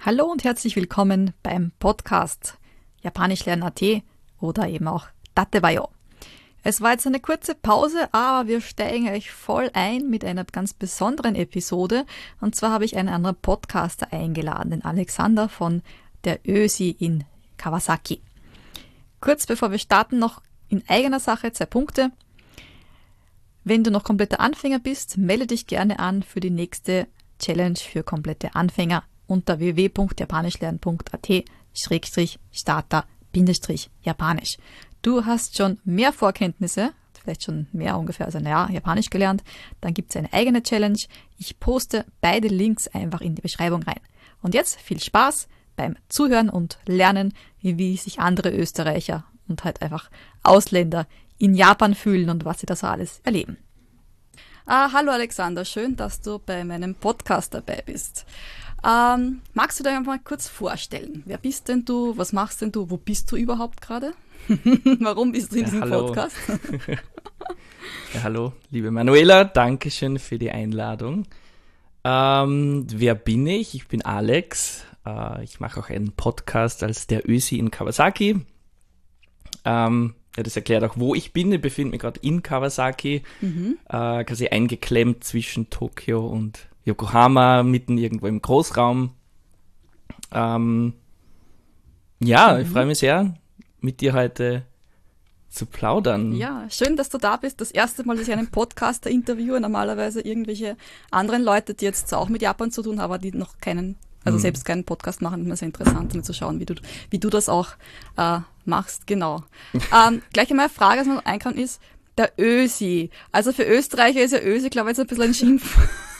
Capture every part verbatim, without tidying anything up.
Hallo und herzlich willkommen beim Podcast Japanisch lernen Punkt at oder eben auch Datebayo. Es war jetzt eine kurze Pause, aber wir steigen euch voll ein mit einer ganz besonderen Episode. Und zwar habe ich einen anderen Podcaster eingeladen, den Alexander von der Ösi in Kawasaki. Kurz bevor wir starten, noch in eigener Sache zwei Punkte. Wenn du noch kompletter Anfänger bist, melde dich gerne an für die nächste Challenge für komplette Anfänger unter w w w punkt japanisch lernen punkt at schrägstrich starter Bindestrich Japanisch. Du hast schon mehr Vorkenntnisse, vielleicht schon mehr ungefähr als ein Jahr Japanisch gelernt, dann gibt es eine eigene Challenge. Ich poste beide Links einfach in die Beschreibung rein. Und jetzt viel Spaß beim Zuhören und Lernen, wie sich andere Österreicher und halt einfach Ausländer in Japan fühlen und was sie da so alles erleben. Ah, hallo Alexander, schön, dass du bei meinem Podcast dabei bist. Ähm, magst du dir einfach mal kurz vorstellen? Wer bist denn du? Was machst denn du? Wo bist du überhaupt gerade? Warum bist du in ja, diesem hallo. Podcast? ja, hallo, liebe Manuela, danke schön für die Einladung. Ähm, wer bin ich? Ich bin Alex. Äh, ich mache auch einen Podcast als der Ösi in Kawasaki. Ähm, ja, das erklärt auch, wo ich bin. Ich befinde mich gerade in Kawasaki, mhm. äh, quasi eingeklemmt zwischen Tokio und Yokohama, mitten irgendwo im Großraum. Ähm, ja, mhm. ich freue mich sehr, mit dir heute zu plaudern. Ja, schön, dass du da bist. Das erste Mal, dass ich einen Podcaster interviewe. Normalerweise irgendwelche anderen Leute, die jetzt auch mit Japan zu tun haben, aber die noch keinen, also mhm. selbst keinen Podcast machen. Immer sehr interessant, um zu schauen, wie du, wie du das auch äh, machst. Genau. ähm, gleich einmal eine Frage, was mir einkam, ist der Ösi. Also für Österreicher ist ja Ösi, glaube ich, jetzt ein bisschen ein Schimpf.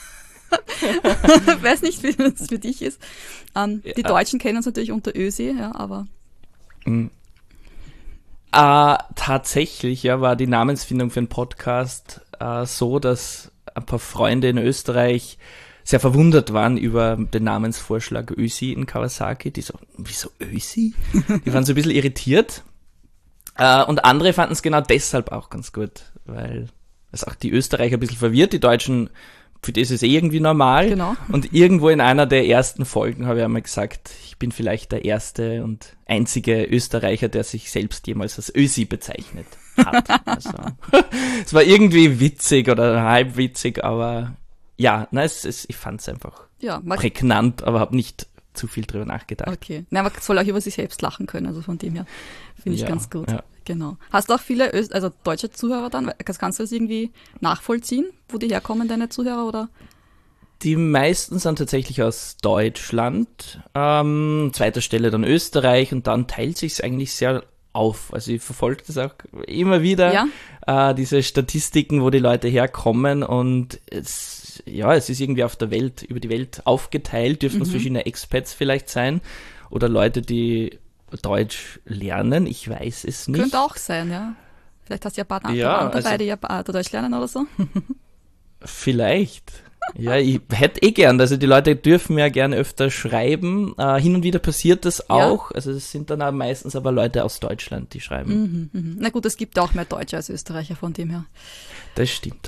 Ich weiß nicht, wie das für dich ist. Ähm, ja. Die Deutschen kennen uns natürlich unter Ösi, ja, aber... Mhm. Äh, tatsächlich ja, war die Namensfindung für den Podcast äh, so, dass ein paar Freunde in Österreich sehr verwundert waren über den Namensvorschlag Ösi in Kawasaki. Die so, wieso Ösi? Die waren so ein bisschen irritiert. Äh, und andere fanden es genau deshalb auch ganz gut, weil es auch die Österreicher ein bisschen verwirrt, die Deutschen, für das ist es eh irgendwie normal. Genau. Und irgendwo in einer der ersten Folgen habe ich einmal gesagt, ich bin vielleicht der erste und einzige Österreicher, der sich selbst jemals als Ösi bezeichnet hat. Also, es war irgendwie witzig oder halb witzig, aber ja, na, es, es, ich fand es einfach ja, prägnant, aber habe nicht zu viel drüber nachgedacht. Okay, na, man soll auch über sich selbst lachen können, also von dem her finde ich ja, ganz gut. Ja. Genau. Hast du auch viele Öst- also deutsche Zuhörer dann? Kannst du das irgendwie nachvollziehen, wo die herkommen, deine Zuhörer, oder? Die meisten sind tatsächlich aus Deutschland, ähm, zweiter Stelle dann Österreich und dann teilt sich es eigentlich sehr auf. Also ich verfolge das auch immer wieder, ja? äh, diese Statistiken, wo die Leute herkommen und es, ja, es ist irgendwie auf der Welt, über die Welt aufgeteilt, dürften es mhm. verschiedene Expats vielleicht sein oder Leute, die Deutsch lernen, ich weiß es nicht. Könnte auch sein, ja. Vielleicht hast du ja ein paar andere ja, dabei, also, die ja Deutsch lernen oder so. Vielleicht. Ja, ich hätte eh gern, also die Leute dürfen ja gerne öfter schreiben. Äh, hin und wieder passiert das auch. Ja. Also es sind dann auch meistens aber Leute aus Deutschland, die schreiben. Mhm, mh. Na gut, es gibt auch mehr Deutsche als Österreicher, von dem her. Das stimmt.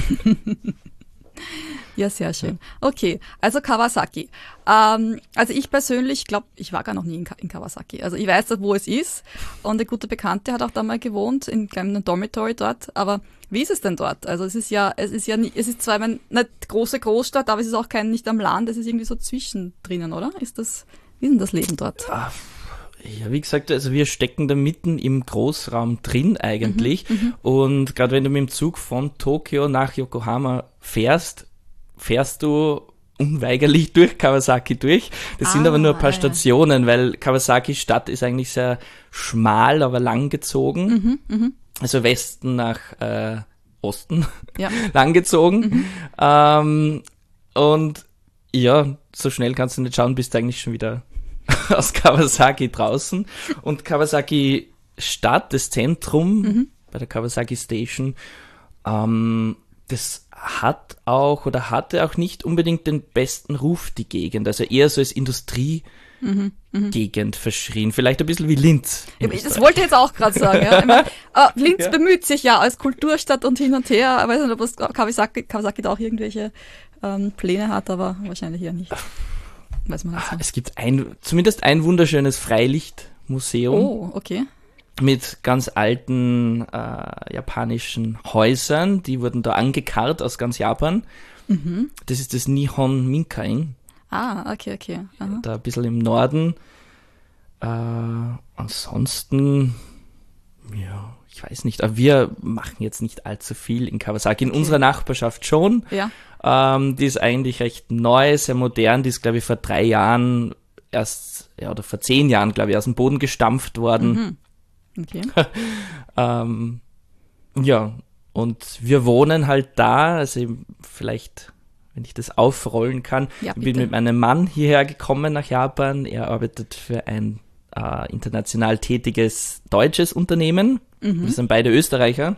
Ja, sehr schön. Okay, also Kawasaki. Ähm, also ich persönlich glaube, ich war gar noch nie in, Ka- in Kawasaki. Also ich weiß, wo es ist und eine gute Bekannte hat auch da mal gewohnt, in einem Dormitory dort. Aber wie ist es denn dort? Also es ist ja, es ist ja nie, es ist zwar eine nicht große Großstadt, aber es ist auch kein, nicht am Land, es ist irgendwie so zwischendrin, oder? Ist das, wie ist denn das Leben dort? Ja, wie gesagt, also wir stecken da mitten im Großraum drin eigentlich. Mhm, und gerade wenn du mit dem Zug von Tokio nach Yokohama fährst, fährst du unweigerlich durch Kawasaki durch. Das ah, sind aber nur ein paar ja. Stationen, weil Kawasaki Stadt ist eigentlich sehr schmal, aber langgezogen. Mhm, mh. Also Westen nach äh, Osten ja. langgezogen. Mhm. Ähm, und ja, so schnell kannst du nicht schauen, bist du eigentlich schon wieder aus Kawasaki draußen. Und Kawasaki Stadt, das Zentrum mhm. bei der Kawasaki Station, ähm, das hat auch oder hatte auch nicht unbedingt den besten Ruf, die Gegend. Also eher so als Industriegegend mhm, mh. verschrien. Vielleicht ein bisschen wie Linz. Das wollte ich jetzt auch gerade sagen. Ja. Ich mein, äh, Linz ja. bemüht sich ja als Kulturstadt und hin und her. Ich weiß nicht, ob das Kawasaki, Kawasaki da auch irgendwelche ähm, Pläne hat, aber wahrscheinlich eher nicht. weiß man nicht so. Es gibt ein, zumindest ein wunderschönes Freilichtmuseum. Oh, okay. Mit ganz alten äh, japanischen Häusern. Die wurden da angekarrt aus ganz Japan. Mhm. Das ist das Nihon Minkain. Ah, okay, okay. Aha. Da ein bisschen im Norden. Äh, ansonsten, ja, ich weiß nicht. Aber wir machen jetzt nicht allzu viel in Kawasaki. In Okay. unserer Nachbarschaft schon. Ja. Ähm, die ist eigentlich recht neu, sehr modern. Die ist, glaube ich, vor drei Jahren erst, ja, oder vor zehn Jahren, glaube ich, aus dem Boden gestampft worden. Mhm. Okay. Ähm, ja, und wir wohnen halt da, also eben vielleicht, wenn ich das aufrollen kann. Ja, Ich bin bitte. mit meinem Mann hierher gekommen nach Japan. Er arbeitet für ein äh, international tätiges deutsches Unternehmen. Mhm. Wir sind beide Österreicher.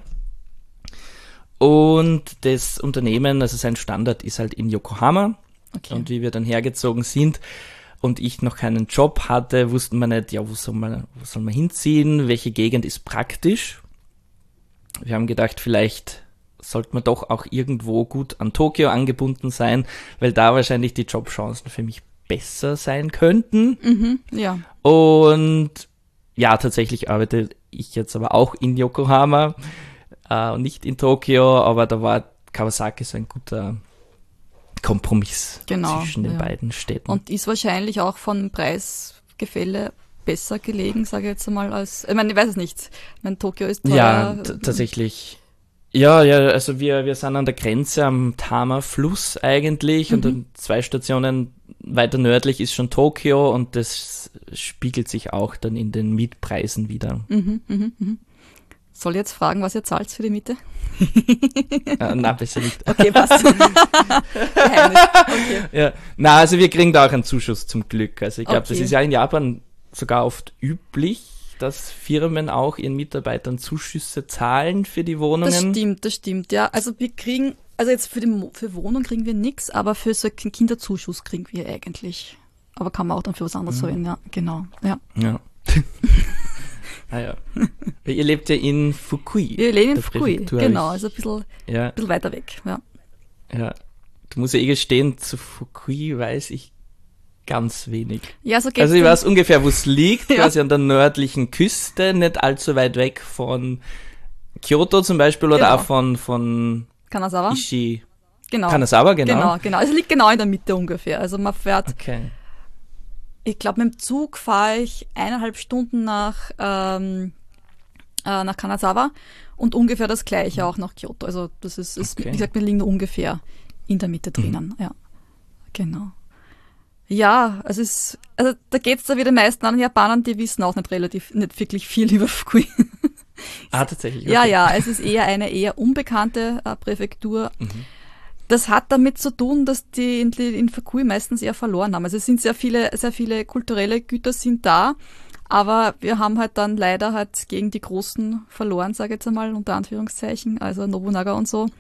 Und das Unternehmen, also sein Standort ist halt in Yokohama. Okay. Und wie wir dann hergezogen sind und ich noch keinen Job hatte, wussten wir nicht, ja, wo soll man, wo soll man hinziehen, welche Gegend ist praktisch. Wir haben gedacht, vielleicht sollte man doch auch irgendwo gut an Tokio angebunden sein, weil da wahrscheinlich die Jobchancen für mich besser sein könnten. Mhm. Ja. Und ja, tatsächlich arbeite ich jetzt aber auch in Yokohama äh, und nicht in Tokio, aber da war Kawasaki so ein guter Kompromiss Genau, zwischen den ja. beiden Städten. Und ist wahrscheinlich auch von Preisgefälle besser gelegen, sage ich jetzt einmal, als, ich meine, ich weiß es nicht. Ich meine, Tokio ist teuer. ja, t- tatsächlich. Ja, ja, also wir, wir sind an der Grenze am Tama-Fluss eigentlich Mhm. und dann zwei Stationen weiter nördlich ist schon Tokio und das spiegelt sich auch dann in den Mietpreisen wieder. Mhm, mhm, mhm. Soll ich jetzt fragen, was ihr zahlt für die Miete? äh, na, besser nicht. Okay, passt. Geheimnis. Okay. Ja, na, also wir kriegen da auch einen Zuschuss zum Glück. Also ich glaube, das Okay. ist ja in Japan sogar oft üblich, dass Firmen auch ihren Mitarbeitern Zuschüsse zahlen für die Wohnungen. Das stimmt, das stimmt, ja. Also wir kriegen, also jetzt für die Mo- für Wohnung kriegen wir nichts, aber für so einen Kinderzuschuss kriegen wir eigentlich. Aber kann man auch dann für was anderes Mhm. verwenden, ja, genau. Ja. Ja. ah ja. Weil ihr lebt ja in Fukui. Wir leben in der Fukui, Präfektur, genau, hab ich- also ein bisschen, Ja, bisschen weiter weg, ja. ja. Du musst ja eh gestehen, zu Fukui weiß ich ganz wenig. Ja, so geht's Also ich dann. weiß ungefähr, wo es liegt, Ja. quasi an der nördlichen Küste, nicht allzu weit weg von Kyoto zum Beispiel oder Genau. auch von, von Kanazawa, Ishi. genau. Kanazawa, genau. Genau, genau. Also liegt genau in der Mitte ungefähr. Also man fährt, Okay. ich glaube, mit dem Zug fahre ich eineinhalb Stunden nach, ähm, äh, nach Kanazawa und ungefähr das gleiche auch nach Kyoto. Also das ist, ist Okay. wie gesagt, wir liegen da ungefähr in der Mitte drinnen. Ja, genau. Ja, es ist, also da geht's da wieder meisten anderen Japanern, die wissen auch nicht relativ, nicht wirklich viel über Fukui. Ah, tatsächlich. Okay. Ja, ja, es ist eher eine eher unbekannte äh, Präfektur. Mhm. Das hat damit zu tun, dass die in, die in Fukui meistens eher verloren haben. Also es sind sehr viele, sehr viele kulturelle Güter sind da, aber wir haben halt dann leider halt gegen die Großen verloren, sage ich jetzt einmal, unter Anführungszeichen, also Nobunaga und so.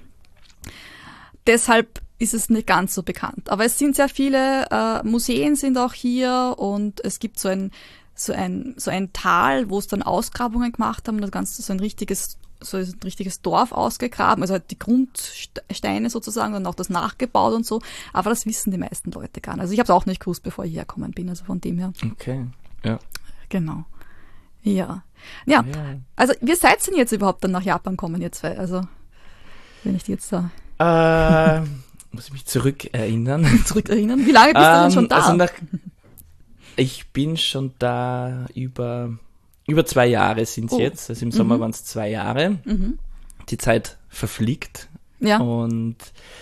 Deshalb ist es nicht ganz so bekannt. Aber es sind sehr viele, äh, Museen sind auch hier und es gibt so ein, so ein, so ein Tal, wo es dann Ausgrabungen gemacht haben und das Ganze so ein richtiges, so ein richtiges Dorf ausgegraben, also halt die Grundsteine sozusagen und auch das nachgebaut und so. Aber das wissen die meisten Leute gar nicht. Also ich habe es auch nicht gewusst, bevor ich hergekommen bin, also von dem her. Okay. Ja. Genau. Ja. Ja, ja. also wie seid ihr denn jetzt überhaupt dann nach Japan kommen, ihr zwei? Also, wenn ich die jetzt da Äh, muss ich mich zurückerinnern. zurückerinnern. Wie lange bist du denn Ähm, schon da? Also nach, ich bin schon da über, über zwei Jahre sind es Oh. jetzt. Also im Sommer Mhm. waren es zwei Jahre. mhm. Die Zeit verfliegt. Ja. Und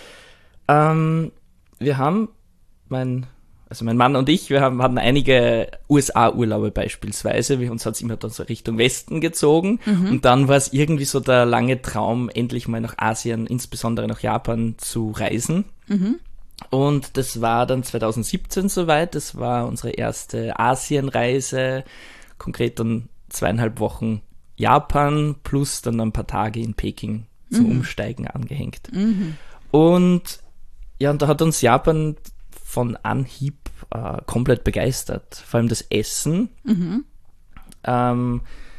ähm, wir haben, mein, also mein Mann und ich, wir haben, hatten einige U S A-Urlaube beispielsweise. Wir, uns hat es immer dann so Richtung Westen gezogen. Mhm. Und dann war es irgendwie so der lange Traum, endlich mal nach Asien, insbesondere nach Japan zu reisen. Mhm. Und das war dann zwanzig siebzehn soweit. Das war unsere erste Asienreise. Konkret dann zweieinhalb Wochen Japan plus dann ein paar Tage in Peking zum Mhm. Umsteigen angehängt. Mhm. Und ja, und da hat uns Japan von Anhieb äh, komplett begeistert. Vor allem das Essen, Mhm. ähm,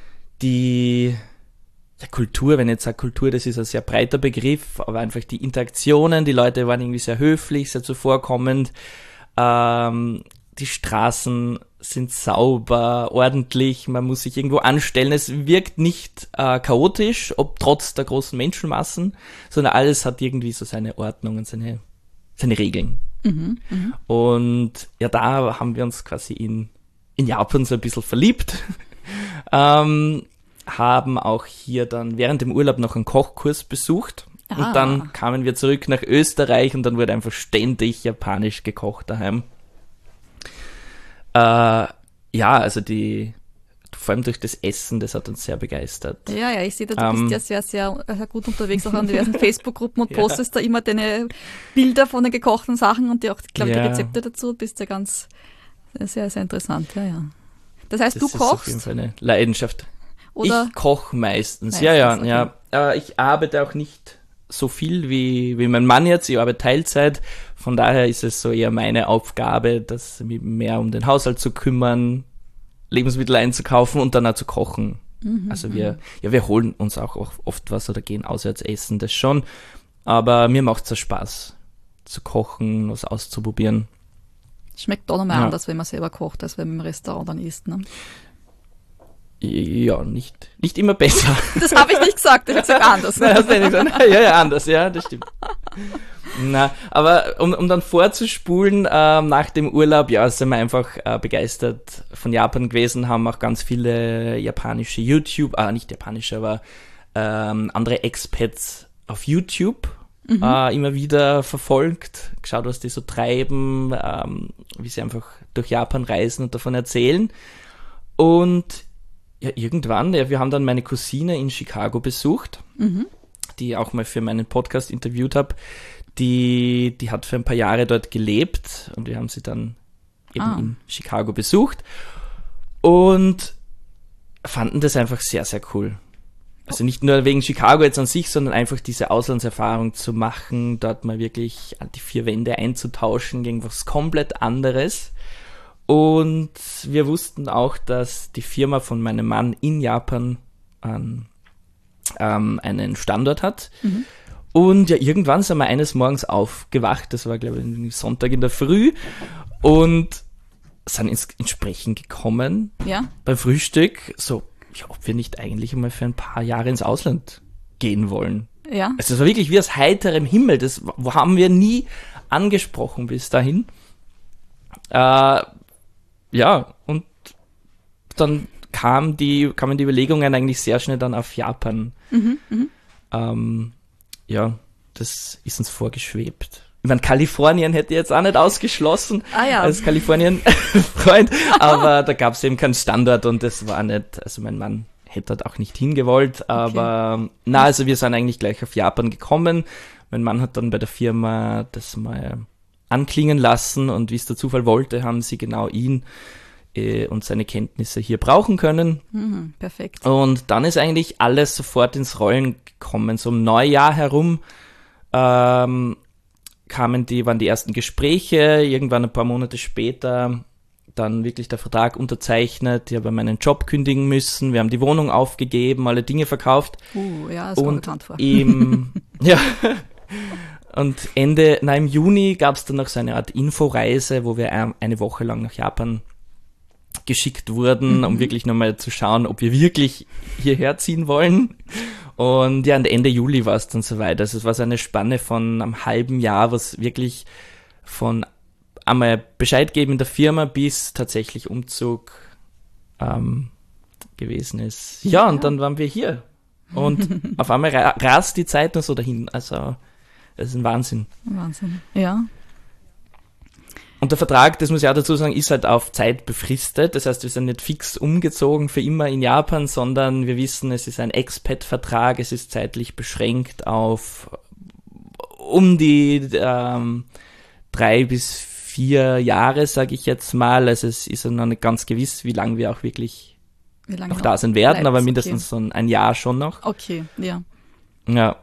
die ja, Kultur, wenn ich jetzt sage Kultur, das ist ein sehr breiter Begriff, aber einfach die Interaktionen, die Leute waren irgendwie sehr höflich, sehr zuvorkommend. Ähm, die Straßen sind sauber, ordentlich, man muss sich irgendwo anstellen. Es wirkt nicht äh, chaotisch, ob trotz der großen Menschenmassen, sondern alles hat irgendwie so seine Ordnung und seine, seine Regeln. Mhm, mh. Und ja, da haben wir uns quasi in, in Japan so ein bisschen verliebt. ähm, haben auch hier dann während dem Urlaub noch einen Kochkurs besucht. Ah. Und dann kamen wir zurück nach Österreich und dann wurde einfach ständig japanisch gekocht daheim. Äh, ja, also die, vor allem durch das Essen, das hat uns sehr begeistert. Ja, ja, ich sehe, du Ähm, bist ja sehr, sehr, sehr gut unterwegs, auch an diversen Facebook-Gruppen und Ja. postest da immer deine Bilder von den gekochten Sachen und die auch, glaube ich, Ja. die Rezepte dazu. Bist ja ganz, sehr, sehr interessant, ja, ja. Das heißt, Das du ist auf jeden kochst? Fall eine Leidenschaft. Oder? Ich koche meistens. Meistens, ja, ja, okay. ja. Äh, ich arbeite auch nicht so viel wie, wie mein Mann jetzt. Ich arbeite Teilzeit. Von daher ist es so eher meine Aufgabe, das mich mehr um den Haushalt zu kümmern, Lebensmittel einzukaufen und dann auch zu kochen. Mhm, Also wir, ja, wir holen uns auch oft was oder gehen auswärts essen, das schon. Aber mir macht es ja Spaß, zu kochen, was auszuprobieren. Schmeckt doch nochmal Ja. anders, wenn man selber kocht, als wenn man im Restaurant dann isst, ne? Ja, nicht, nicht immer besser. Das habe ich nicht gesagt, ich habe gesagt anders. Nein, hast du nicht gesagt. Ja, ja, anders, ja, das stimmt. Na, aber um, um dann vorzuspulen, ähm, nach dem Urlaub, ja, sind wir einfach äh, begeistert von Japan gewesen, haben auch ganz viele japanische YouTube, ah, nicht japanische, aber ähm, andere Expats auf YouTube äh, immer wieder verfolgt, geschaut, was die so treiben, ähm, wie sie einfach durch Japan reisen und davon erzählen. Und ja, irgendwann, ja, wir haben dann meine Cousine in Chicago besucht, Mhm. die ich auch mal für meinen Podcast interviewt habe. Die, die hat für ein paar Jahre dort gelebt und wir haben sie dann eben Ah. in Chicago besucht und fanden das einfach sehr, sehr cool. Also nicht nur wegen Chicago jetzt an sich, sondern einfach diese Auslandserfahrung zu machen, dort mal wirklich die vier Wände einzutauschen gegen was komplett anderes. Und wir wussten auch, dass die Firma von meinem Mann in Japan ähm, ähm, einen Standort hat. Mhm. Und ja, irgendwann sind wir eines Morgens aufgewacht, das war, glaube ich, Sonntag in der Früh, und sind ins, ins Sprechen gekommen Ja? beim Frühstück, so, ja, ob wir nicht eigentlich einmal für ein paar Jahre ins Ausland gehen wollen. Ja? Also es war wirklich wie aus heiterem Himmel, das w- haben wir nie angesprochen bis dahin. Äh, ja, und dann kam die, kamen die Überlegungen eigentlich sehr schnell dann auf Japan. Mhm, mhm. Ähm, ja, das ist uns vorgeschwebt. Ich meine, Kalifornien hätte ich jetzt auch nicht ausgeschlossen Ah ja. als Kalifornien-Freund, aber da gab es eben keinen Standort und das war nicht, also mein Mann hätte dort auch nicht hingewollt, aber na, also wir sind eigentlich gleich auf Japan gekommen. Mein Mann hat dann bei der Firma das mal anklingen lassen und wie es der Zufall wollte, haben sie genau ihn äh, und seine Kenntnisse hier brauchen können. Mhm, perfekt. Und dann ist eigentlich alles sofort ins Rollen gekommen. So um Neujahr herum ähm, kamen die, waren die ersten Gespräche, irgendwann ein paar Monate später dann wirklich der Vertrag unterzeichnet. Ich habe meinen Job kündigen müssen, wir haben die Wohnung aufgegeben, alle Dinge verkauft. Uh, ja, das kommt Und bekannt vor. im, ja, und Ende, na, im Juni gab es dann noch so eine Art Inforeise, wo wir ein- eine Woche lang nach Japan geschickt wurden, Mhm. um wirklich nochmal zu schauen, ob wir wirklich hierher ziehen wollen. Und ja, und Ende Juli war es dann soweit. Also es war so eine Spanne von einem halben Jahr, was wirklich von einmal Bescheid geben in der Firma bis tatsächlich Umzug ähm, gewesen ist. Ja, Ja. und dann waren wir hier. Und auf einmal ra- rast die Zeit nur so dahin. Also das ist ein Wahnsinn. Wahnsinn. Ja. Und der Vertrag, das muss ich auch dazu sagen, ist halt auf Zeit befristet. Das heißt, wir sind nicht fix umgezogen für immer in Japan, sondern wir wissen, es ist ein Expat-Vertrag, es ist zeitlich beschränkt auf um die ähm, drei bis vier Jahre, sage ich jetzt mal. Also es ist ja noch nicht ganz gewiss, wie lange wir auch wirklich Wie lange noch da sein werden, bleibt's? aber mindestens so ein, ein Jahr schon noch. Okay, okay, ja. Ja.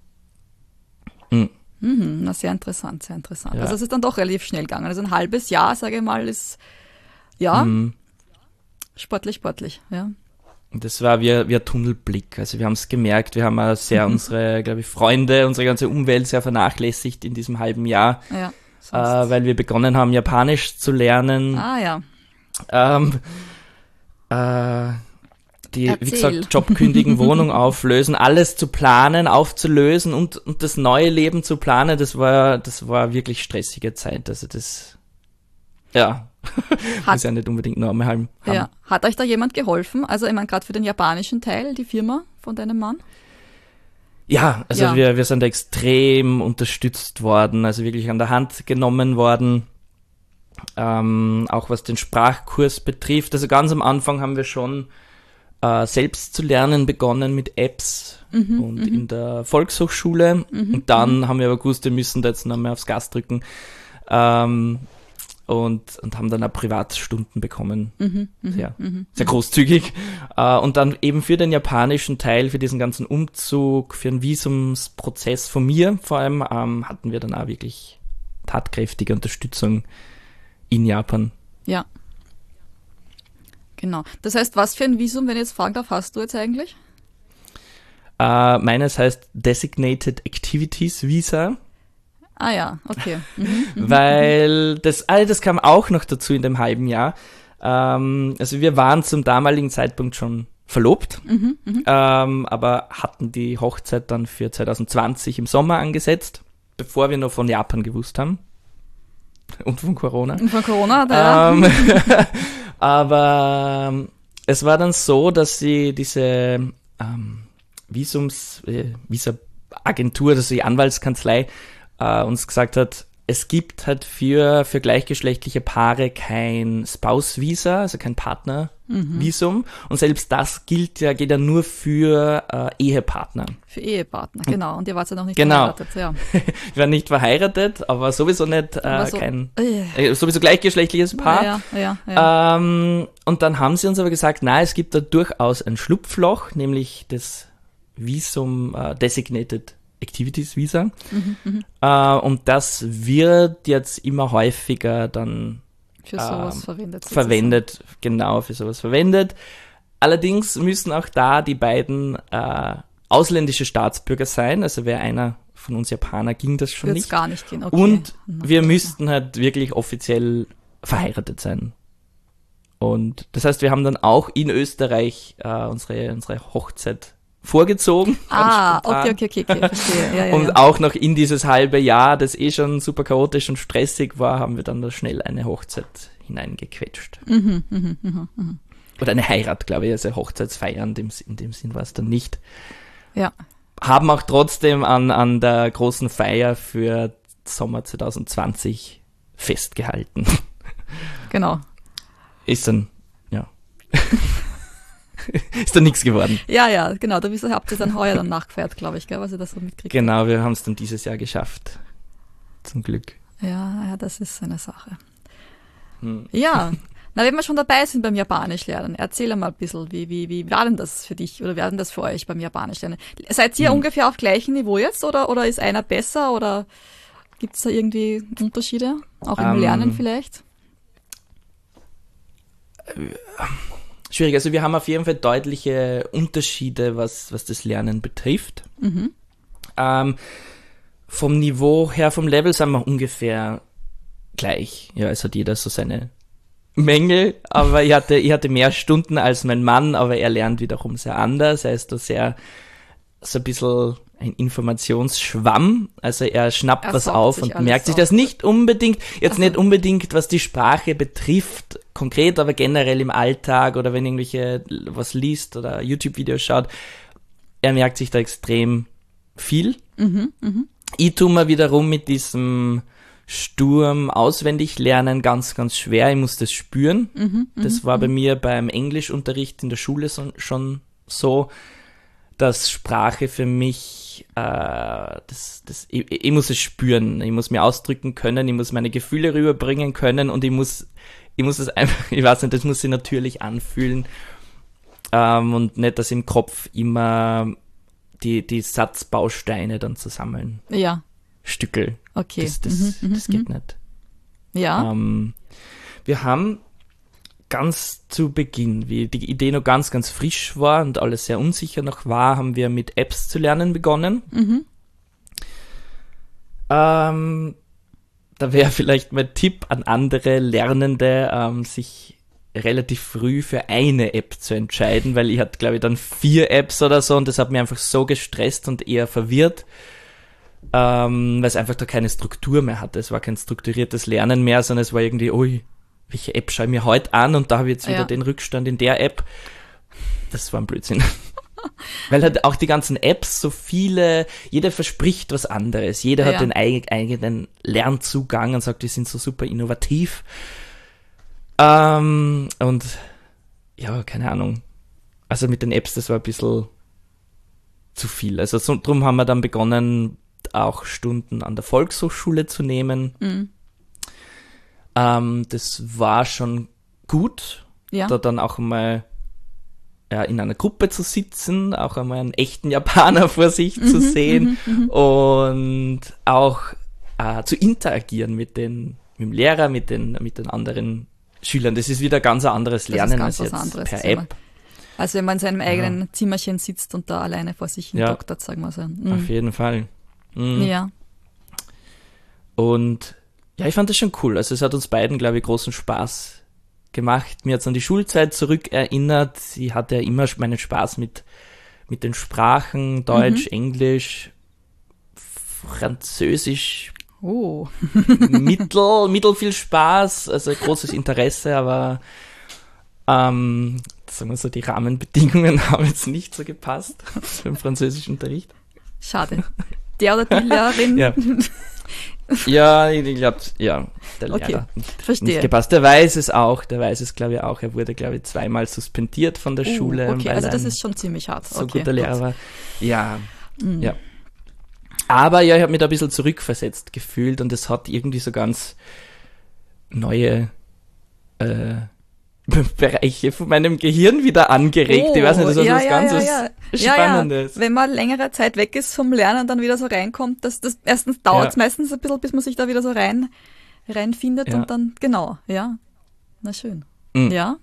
Mhm. Mhm, na, sehr interessant, sehr interessant. Ja. Also es ist dann doch relativ schnell gegangen. Also ein halbes Jahr, sage ich mal, ist, ja, Mhm. sportlich, sportlich, ja. Und das war wie, wie ein Tunnelblick. Also wir haben es gemerkt, wir haben auch sehr unsere, glaube ich, Freunde, unsere ganze Umwelt sehr vernachlässigt in diesem halben Jahr. Ja, äh, weil wir begonnen haben, Japanisch zu lernen. Ah ja. Ähm, äh, die, Erzähl. wie gesagt, Job kündigen, Wohnung auflösen, alles zu planen, aufzulösen und, und das neue Leben zu planen, das war, das war wirklich stressige Zeit. Also das, ja, muss ja nicht unbedingt nur einmal haben. Ja. Hat euch da jemand geholfen? Also ich meine, gerade für den japanischen Teil, die Firma von deinem Mann? Ja, also Ja. Wir, wir sind extrem unterstützt worden, also wirklich an der Hand genommen worden, ähm, auch was den Sprachkurs betrifft. Also ganz am Anfang haben wir schon äh, selbst zu lernen begonnen mit Apps Mhm, und mhm. in der Volkshochschule. Mhm, Und dann haben wir aber gewusst, wir müssen da jetzt noch mehr aufs Gas drücken ähm, und, und haben dann auch Privatstunden bekommen. Mhm, mhm, Sehr, mhm. sehr großzügig. Äh, und dann eben für den japanischen Teil, für diesen ganzen Umzug, für den Visumsprozess von mir vor allem, ähm, hatten wir dann auch wirklich tatkräftige Unterstützung in Japan. Ja. Genau. Das heißt, was für ein Visum, wenn ich jetzt fragen darf, hast du jetzt eigentlich? Äh, meines heißt Designated Activities Visa, Ah ja, okay. Mhm. weil das, all das kam auch noch dazu in dem halben Jahr. Ähm, also wir waren zum damaligen Zeitpunkt schon verlobt, Mhm, mhm. ähm, aber hatten die Hochzeit dann für zwanzig zwanzig im Sommer angesetzt, bevor wir noch von Japan gewusst haben. Und von Corona. Und von Corona, da Ähm, aber ähm, es war dann so, dass sie diese ähm, Visums, äh, Visa-Agentur, also die Anwaltskanzlei, äh, uns gesagt hat, es gibt halt für, für gleichgeschlechtliche Paare kein Spouse-Visa, also kein Partner-Visum. Und selbst das gilt ja, geht ja nur für äh, Ehepartner. für Ehepartner, genau. Und ihr wart ja noch nicht Genau. verheiratet. Ja. Wir waren nicht verheiratet, aber sowieso nicht, äh, Aber so- kein, Äh, äh, sowieso gleichgeschlechtliches Paar. Ja, ja, ja. Ähm, und dann haben sie uns aber gesagt, na, es gibt da durchaus ein Schlupfloch, nämlich das Visum äh, Designated Activities Visa. Mhm, Äh, und das wird jetzt immer häufiger dann Für sowas ähm, verwendet. sozusagen. verwendet, genau für sowas verwendet. Allerdings müssen auch da die beiden äh, ausländische Staatsbürger sein, also wäre einer von uns Japaner, ging das schon Wird's nicht. gar nicht gehen, okay. Und Na, wir gut. müssten halt wirklich offiziell verheiratet sein. Und das heißt, wir haben dann auch in Österreich äh, unsere, unsere Hochzeit vorgezogen. ganz Ah, spontan. okay, okay, okay, okay, verstehe. Ja, ja, Und ja. auch noch in dieses halbe Jahr, das eh schon super chaotisch und stressig war, haben wir dann da schnell eine Hochzeit hineingequetscht. Mhm, mhm, mhm, mhm. Oder eine Heirat, glaube ich, also Hochzeitsfeier in dem, in dem Sinn war es dann nicht. Ja, Haben auch trotzdem an, an der großen Feier für Sommer zwanzig zwanzig festgehalten. genau. Ist dann, ja. Ist dann nichts geworden. Ja, ja, genau. Da wisst ihr, habt ihr dann heuer dann nachgefeiert, glaube ich, gell, was ihr das so mitkriegt. Genau, wir haben es dann dieses Jahr geschafft. Zum Glück. Ja, ja, das ist eine Sache. Hm. Ja, na, wenn wir schon dabei sind beim Japanisch lernen, erzähl mal ein bisschen, wie, wie, wie war denn das für dich oder wie war denn das für euch beim Japanisch lernen? Seid ihr Hm. ungefähr auf gleichem Niveau jetzt oder, oder ist einer besser oder gibt es da irgendwie Unterschiede? Auch im Ähm, Lernen vielleicht? Schwierig, also wir haben auf jeden Fall deutliche Unterschiede, was, was das Lernen betrifft. Mhm. Ähm, vom Niveau her, vom Level sind wir ungefähr gleich. Ja, es hat jeder so seine Mängel, aber ich hatte, ich hatte mehr Stunden als mein Mann, aber er lernt wiederum sehr anders. Er ist da sehr, so ein bisschen ein Informationsschwamm. Also er schnappt Er was saugt auf sich und alles merkt sich auf. das nicht unbedingt, jetzt Ach so. nicht unbedingt, was die Sprache betrifft, konkret, aber generell im Alltag oder wenn irgendwelche was liest oder YouTube-Videos schaut. Er merkt sich da extrem viel. Mhm, mhm. Ich tue mir wiederum mit diesem Sturm auswendig lernen ganz, ganz schwer. Ich muss das spüren. Mhm, Das war bei mir beim Englischunterricht in der Schule so, schon so, dass Sprache für mich, äh, das, das, ich, ich muss es spüren. Ich muss mir ausdrücken können, ich muss meine Gefühle rüberbringen können und ich muss, ich muss es einfach, ich weiß nicht, das muss sich natürlich anfühlen ähm, und nicht, dass im Kopf immer die, die Satzbausteine dann zusammen Ja, Stückel. okay. Das, das, Mhm, mhm, das geht nicht. Ja, Ähm, wir haben ganz zu Beginn, wie die Idee noch ganz, ganz frisch war und alles sehr unsicher noch war, haben wir mit Apps zu lernen begonnen. mhm. Ähm, da wäre vielleicht mein Tipp an andere Lernende, ähm, sich relativ früh für eine App zu entscheiden, weil ich hatte, glaube ich, dann vier Apps oder so und das hat mich einfach so gestresst und eher verwirrt, ähm, weil es einfach da keine Struktur mehr hatte. Es war kein strukturiertes Lernen mehr, sondern es war irgendwie, ui, welche App schaue ich mir heute an und da habe ich jetzt wieder ja. den Rückstand in der App. Das war ein Blödsinn. Weil halt auch die ganzen Apps so viele, jeder verspricht was anderes, jeder ja. hat den eig- eigenen Lernzugang und sagt, die sind so super innovativ. Ähm, und ja, keine Ahnung. Also mit den Apps, das war ein bisschen zu viel. Also so, drum haben wir dann begonnen, auch Stunden an der Volkshochschule zu nehmen. Mhm. Ähm, das war schon gut, ja. da dann auch mal ja, in einer Gruppe zu sitzen, auch einmal einen echten Japaner vor sich mhm, zu sehen mhm, mhm. und auch äh, zu interagieren mit, den, mit dem Lehrer, mit den, mit den anderen Schülern. Das ist wieder ganz ein anderes Lernen als jetzt anderes per Thema. App. Also wenn man in seinem eigenen ja. Zimmerchen sitzt und da alleine vor sich hin ja. doktert, sagen wir so. Mhm. Auf jeden Fall. Mhm. Ja. Und ja, ich fand das schon cool. Also es hat uns beiden, glaube ich, großen Spaß gemacht. Mir hat es an die Schulzeit zurückerinnert. Ich hatte ja immer meinen Spaß mit, mit den Sprachen, Deutsch, mhm. Englisch, Französisch, oh. mittel, mittel viel Spaß, also großes Interesse, aber ähm, sagen wir so, die Rahmenbedingungen haben jetzt nicht so gepasst beim Französischunterricht. Schade. Der oder die Lehrerin? Ja. Ja, ich glaube, ja, der okay, Lehrer nicht, verstehe. nicht gepasst. Der weiß es auch, der weiß es, glaube ich, auch. Er wurde, glaube ich, zweimal suspendiert von der uh, Schule. Okay, weil also das ein ist schon ziemlich hart. so okay, guter Lehrer gut. war. Ja, Mhm. ja. Aber ja, ich habe mich da ein bisschen zurückversetzt gefühlt und es hat irgendwie so ganz neue äh, Bereiche von meinem Gehirn wieder angeregt. Oh, ich weiß nicht, das ist ja, was ja, ganz ja, was ja. Spannendes. Ja, ja. Wenn man längere Zeit weg ist vom Lernen, dann wieder so reinkommt, das, das erstens dauert es Ja. meistens ein bisschen, bis man sich da wieder so rein reinfindet Ja. und dann, genau, ja. Na schön. Mhm. Ja.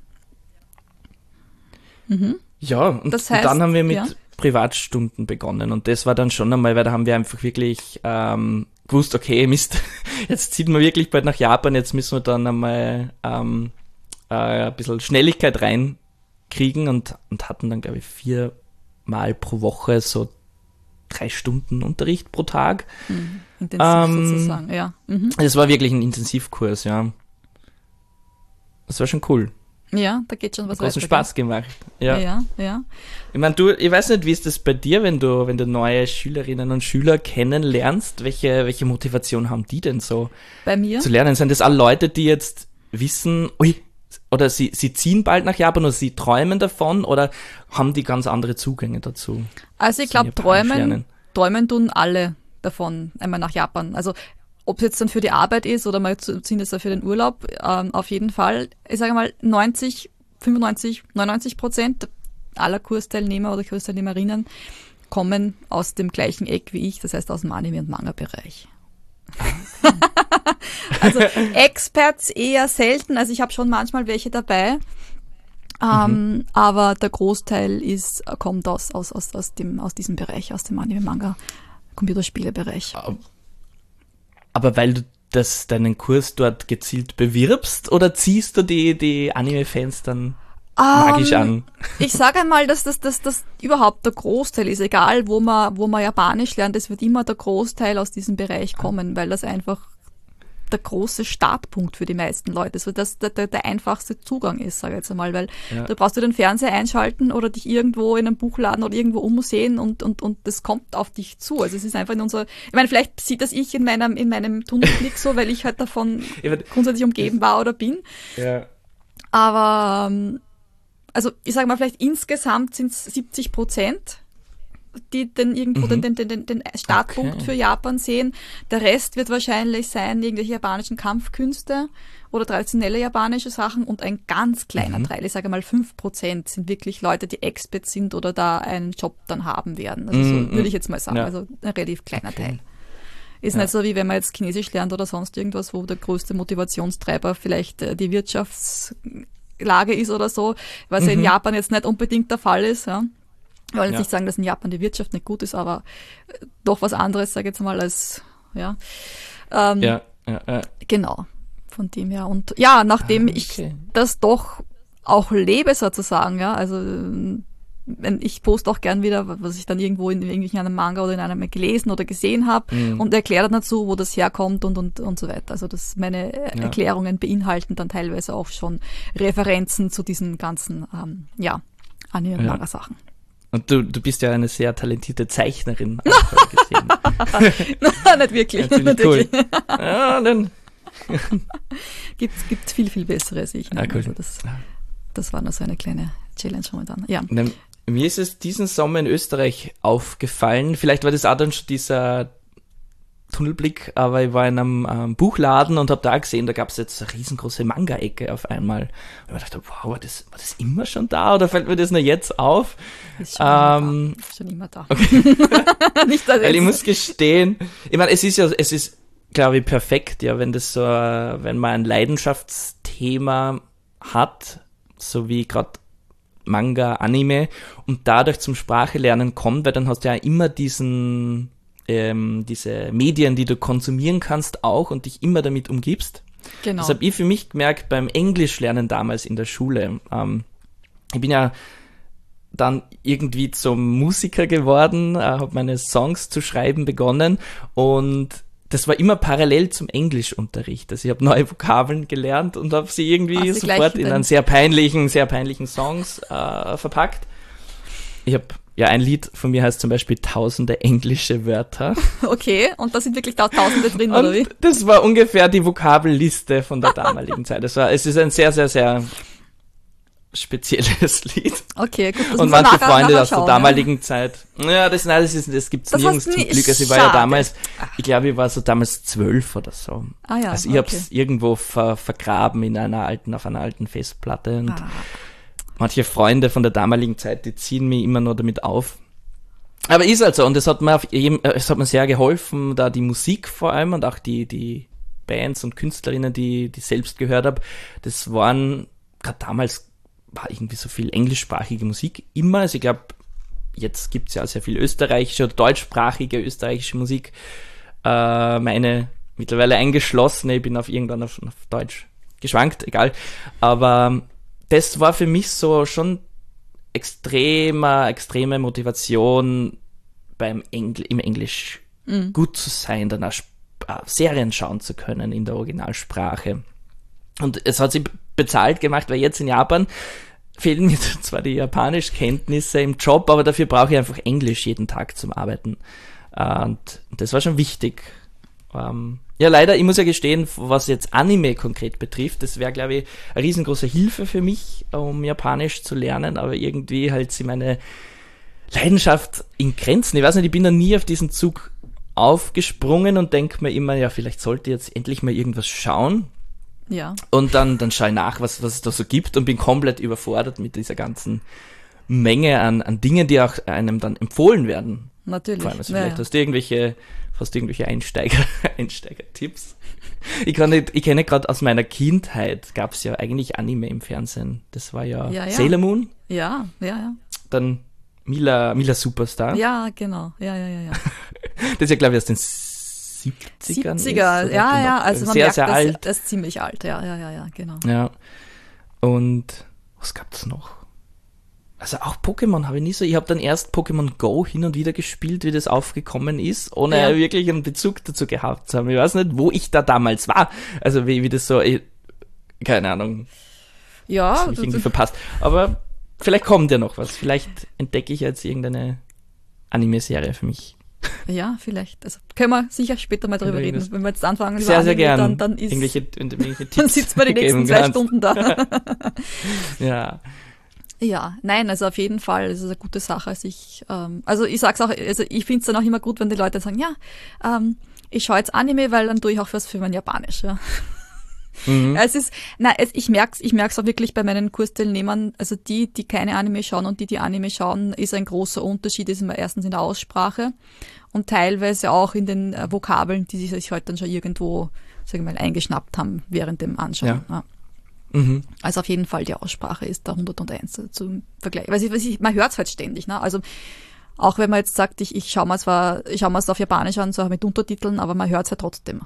Mhm. Ja, und, Das heißt, und dann haben wir mit ja. Privatstunden begonnen und das war dann schon einmal, weil da haben wir einfach wirklich ähm, gewusst, okay, Mist, jetzt zieht man wirklich bald nach Japan, jetzt müssen wir dann einmal ähm, äh, ein bisschen Schnelligkeit reinkriegen und, und hatten dann, glaube ich, viermal pro Woche so drei Stunden Unterricht pro Tag. Mhm. Intensiv Ähm, sozusagen, ja. Mhm. Das war wirklich ein Intensivkurs, ja. Das war schon cool. Ja, da geht schon was Großen weiter, Spaß gemacht. Ja. Ja, ja. ja. Ich meine, du, ich weiß nicht, wie ist das bei dir, wenn du, wenn du neue Schülerinnen und Schüler kennenlernst? Welche, welche Motivation haben die denn so Bei mir? zu lernen? Sind das alle Leute, die jetzt wissen, ui, oder sie, sie ziehen bald nach Japan oder sie träumen davon oder haben die ganz andere Zugänge dazu? Also ich zum glaube, Japanisch träumen, lernen? träumen tun alle davon, einmal nach Japan. Also ob es jetzt dann für die Arbeit ist oder mal ziehen das ja für den Urlaub, ähm, auf jeden Fall. Ich sage mal, neunzig, fünfundneunzig, neunundneunzig Prozent aller Kursteilnehmer oder Kursteilnehmerinnen kommen aus dem gleichen Eck wie ich, das heißt aus dem Anime- und Manga-Bereich. Also Experts eher selten, also ich habe schon manchmal welche dabei, ähm, mhm. aber der Großteil ist, kommt aus, aus, aus, aus, dem, aus diesem Bereich, aus dem Anime, Manga, Computerspiele-Bereich. Aber weil du das, deinen Kurs dort gezielt bewirbst oder ziehst du die, die Anime-Fans dann magisch um, an? Ich sage einmal, dass das, das, das überhaupt der Großteil ist, egal wo man, wo man Japanisch lernt, es wird immer der Großteil aus diesem Bereich kommen, weil das einfach der große Startpunkt für die meisten Leute ist, weil das der, der, der einfachste Zugang ist, sage ich jetzt einmal, weil Ja. da brauchst du den Fernseher einschalten oder dich irgendwo in einem Buchladen oder irgendwo umsehen und, und, und das kommt auf dich zu. Also es ist einfach in unserer, ich meine, vielleicht sieht das ich in meinem, in meinem Tunnelblick so, weil ich halt davon grundsätzlich umgeben war oder bin. Ja. Aber, ähm, also ich sage mal, vielleicht insgesamt sind es siebzig Prozent, die den irgendwo Mhm. den, den, den, den Startpunkt Okay. für Japan sehen. Der Rest wird wahrscheinlich sein, irgendwelche japanischen Kampfkünste oder traditionelle japanische Sachen und ein ganz kleiner Mhm. Teil, ich sage mal fünf Prozent, sind wirklich Leute, die Experts sind oder da einen Job dann haben werden. Also Mhm. so würde ich jetzt mal sagen, Ja. also ein relativ kleiner Okay. Teil. Ist Ja. nicht so, wie wenn man jetzt Chinesisch lernt oder sonst irgendwas, wo der größte Motivationstreiber vielleicht äh, die Wirtschaftslage ist oder so, was ja in Mhm. Japan jetzt nicht unbedingt der Fall ist, ja. Ich will jetzt Ja. nicht sagen, dass in Japan die Wirtschaft nicht gut ist, aber äh, doch was anderes, sage ich jetzt mal, als, ja. Ähm, Ja. Ja, ja. Genau, von dem her. Und ja, nachdem Ah, okay. ich das doch auch lebe sozusagen, ja, also wenn ich poste auch gern wieder, was ich dann irgendwo in irgendwelchen einem Manga oder in einem gelesen oder gesehen habe Mhm. und erkläre dann dazu, wo das herkommt und und und so weiter. Also das meine Ja. Erklärungen beinhalten dann teilweise auch schon Referenzen zu diesen ganzen ähm, ja Anime- und Ja. Manga-Sachen. Und du, du bist ja eine sehr talentierte Zeichnerin, habe ich gesehen. Nicht wirklich. Ja, finde Nicht ich cool. wirklich. Ja, dann. Gibt gibt viel viel bessere Sichten. Ah, cool. Also das das war nur so eine kleine Challenge momentan. Ja. Und dann, mir ist es diesen Sommer in Österreich aufgefallen. Vielleicht war das auch dann schon dieser Tunnelblick, aber ich war in einem ähm, Buchladen und habe da gesehen, da gab es jetzt eine riesengroße Manga-Ecke auf einmal. Und ich dachte, wow, war das, war das immer schon da oder fällt mir das nur jetzt auf? Ist schon, Ähm, immer, da. Ist schon immer da. Okay. Nicht, dass Weil ich jetzt- muss gestehen, ich meine, es ist ja, es ist, glaube ich, perfekt, ja, wenn das so, äh, wenn man ein Leidenschaftsthema hat, so wie gerade Manga, Anime und dadurch zum Sprachelernen kommt, weil dann hast du ja immer diesen, ähm, diese Medien, die du konsumieren kannst auch und dich immer damit umgibst. Genau. Das habe ich für mich gemerkt beim Englischlernen damals in der Schule. Ähm, ich bin ja dann irgendwie zum Musiker geworden, äh, habe meine Songs zu schreiben begonnen und das war immer parallel zum Englischunterricht. Also ich habe neue Vokabeln gelernt und habe sie irgendwie Hast du sofort gleich in den- einen sehr peinlichen, sehr peinlichen Songs äh, verpackt. Ich habe, ja, ein Lied von mir heißt zum Beispiel Tausende englische Wörter. Okay, und da sind wirklich da Tausende drin, oder wie? Und das war ungefähr die Vokabelliste von der damaligen Zeit. Das war, es ist ein sehr, sehr, sehr spezielles Lied. Okay, gut. Das Und müssen wir manche nachher- Freunde nachher aus der schauen, damaligen Zeit. Ja, das, nein, das, ist, das gibt's Das nirgends hast zum nie- Glück. Also ich war ja schade. damals, ich glaube, ich war so damals zwölf oder so. Ah ja, Also ich okay. hab's irgendwo ver, vergraben in einer alten, auf einer alten Festplatte. Und Ah. manche Freunde von der damaligen Zeit, die ziehen mich immer nur damit auf. Aber ist halt so, und es hat mir auf jedem, es hat mir sehr geholfen, da die Musik vor allem und auch die, die Bands und Künstlerinnen, die, die ich selbst gehört habe, das waren, gerade damals war irgendwie so viel englischsprachige Musik immer. Also ich glaube, jetzt gibt's ja sehr viel österreichische oder deutschsprachige österreichische Musik. Äh, meine mittlerweile eingeschlossene, ich bin auf irgendwann auf, auf Deutsch geschwankt, egal. Aber das war für mich so schon extremer, extreme Motivation beim Engl- im Englisch Mhm. gut zu sein, dann auch Sp- äh, Serien schauen zu können in der Originalsprache. Und es hat sich bezahlt gemacht, weil jetzt in Japan fehlen mir zwar die Japanischkenntnisse im Job, aber dafür brauche ich einfach Englisch jeden Tag zum Arbeiten. Äh, Und das war schon wichtig. Ähm, Ja, leider, ich muss ja gestehen, was jetzt Anime konkret betrifft, das wäre, glaube ich, eine riesengroße Hilfe für mich, um Japanisch zu lernen, aber irgendwie halt sie meine Leidenschaft in Grenzen. Ich weiß nicht, ich bin da nie auf diesen Zug aufgesprungen und denke mir immer, ja, vielleicht sollte ich jetzt endlich mal irgendwas schauen. Ja. Und dann, dann schaue ich nach, was, was es da so gibt und bin komplett überfordert mit dieser ganzen Menge an, an Dingen, die auch einem dann empfohlen werden. Natürlich. Vor allem, also Ja, vielleicht ja. hast du irgendwelche, hast du irgendwelche Einsteiger, Einsteiger-Tipps. Ich kann nicht, ich kenne gerade aus meiner Kindheit, gab es ja eigentlich Anime im Fernsehen. Das war ja, Ja, ja. Sailor Moon, Ja, ja, ja. dann Mila, Mila Superstar. Ja, genau. Ja, ja, ja, ja. Das ist ja, glaube ich, aus den siebzigern. siebziger, ist, oder ja, noch ja. Also man sehr, merkt, sehr das, alt. das ist ziemlich alt. Ja, ja, ja, ja, genau. Ja. Und was gab's noch? Also auch Pokémon habe ich nie so. Ich habe dann erst Pokémon Go hin und wieder gespielt, wie das aufgekommen ist, ohne Ja. wirklich einen Bezug dazu gehabt zu haben. Ich weiß nicht, wo ich da damals war. Also wie, wie das so, ich, keine Ahnung, Ja, das habe ich irgendwie verpasst. Aber vielleicht kommt ja noch was. Vielleicht entdecke ich jetzt irgendeine Anime-Serie für mich. ja, vielleicht. Also können wir sicher später mal drüber Können wir reden. das- Wenn wir jetzt anfangen, über Sehr, sehr Anime, gern. dann, dann ist irgendwelche, irgendwelche Tipps dann sitzt man die nächsten geben zwei kannst. Stunden da. Ja. Ja, nein, also auf jeden Fall, es ist eine gute Sache. Also ich, ähm, also ich sag's auch, also ich find's dann auch immer gut, wenn die Leute sagen, ja, ähm, ich schaue jetzt Anime, weil dann tue ich auch was für mein Japanisch, ja. Mhm. Es ist, na, es, ich merk's, ich merk's auch wirklich bei meinen Kursteilnehmern, also die, die keine Anime schauen und die, die Anime schauen, ist ein großer Unterschied, ist immer erstens in der Aussprache und teilweise auch in den äh, Vokabeln, die sie sich heute dann schon irgendwo, sagen wir mal, eingeschnappt haben während dem Anschauen. Ja. Mhm. Also auf jeden Fall die Aussprache ist da hunderteins zum Vergleich. Weil ich, weil ich, man hört's halt ständig, ne? Also auch wenn man jetzt sagt, ich, ich schaue mal zwar, ich schaue mal es auf Japanisch an, so mit Untertiteln, aber man hört's ja trotzdem.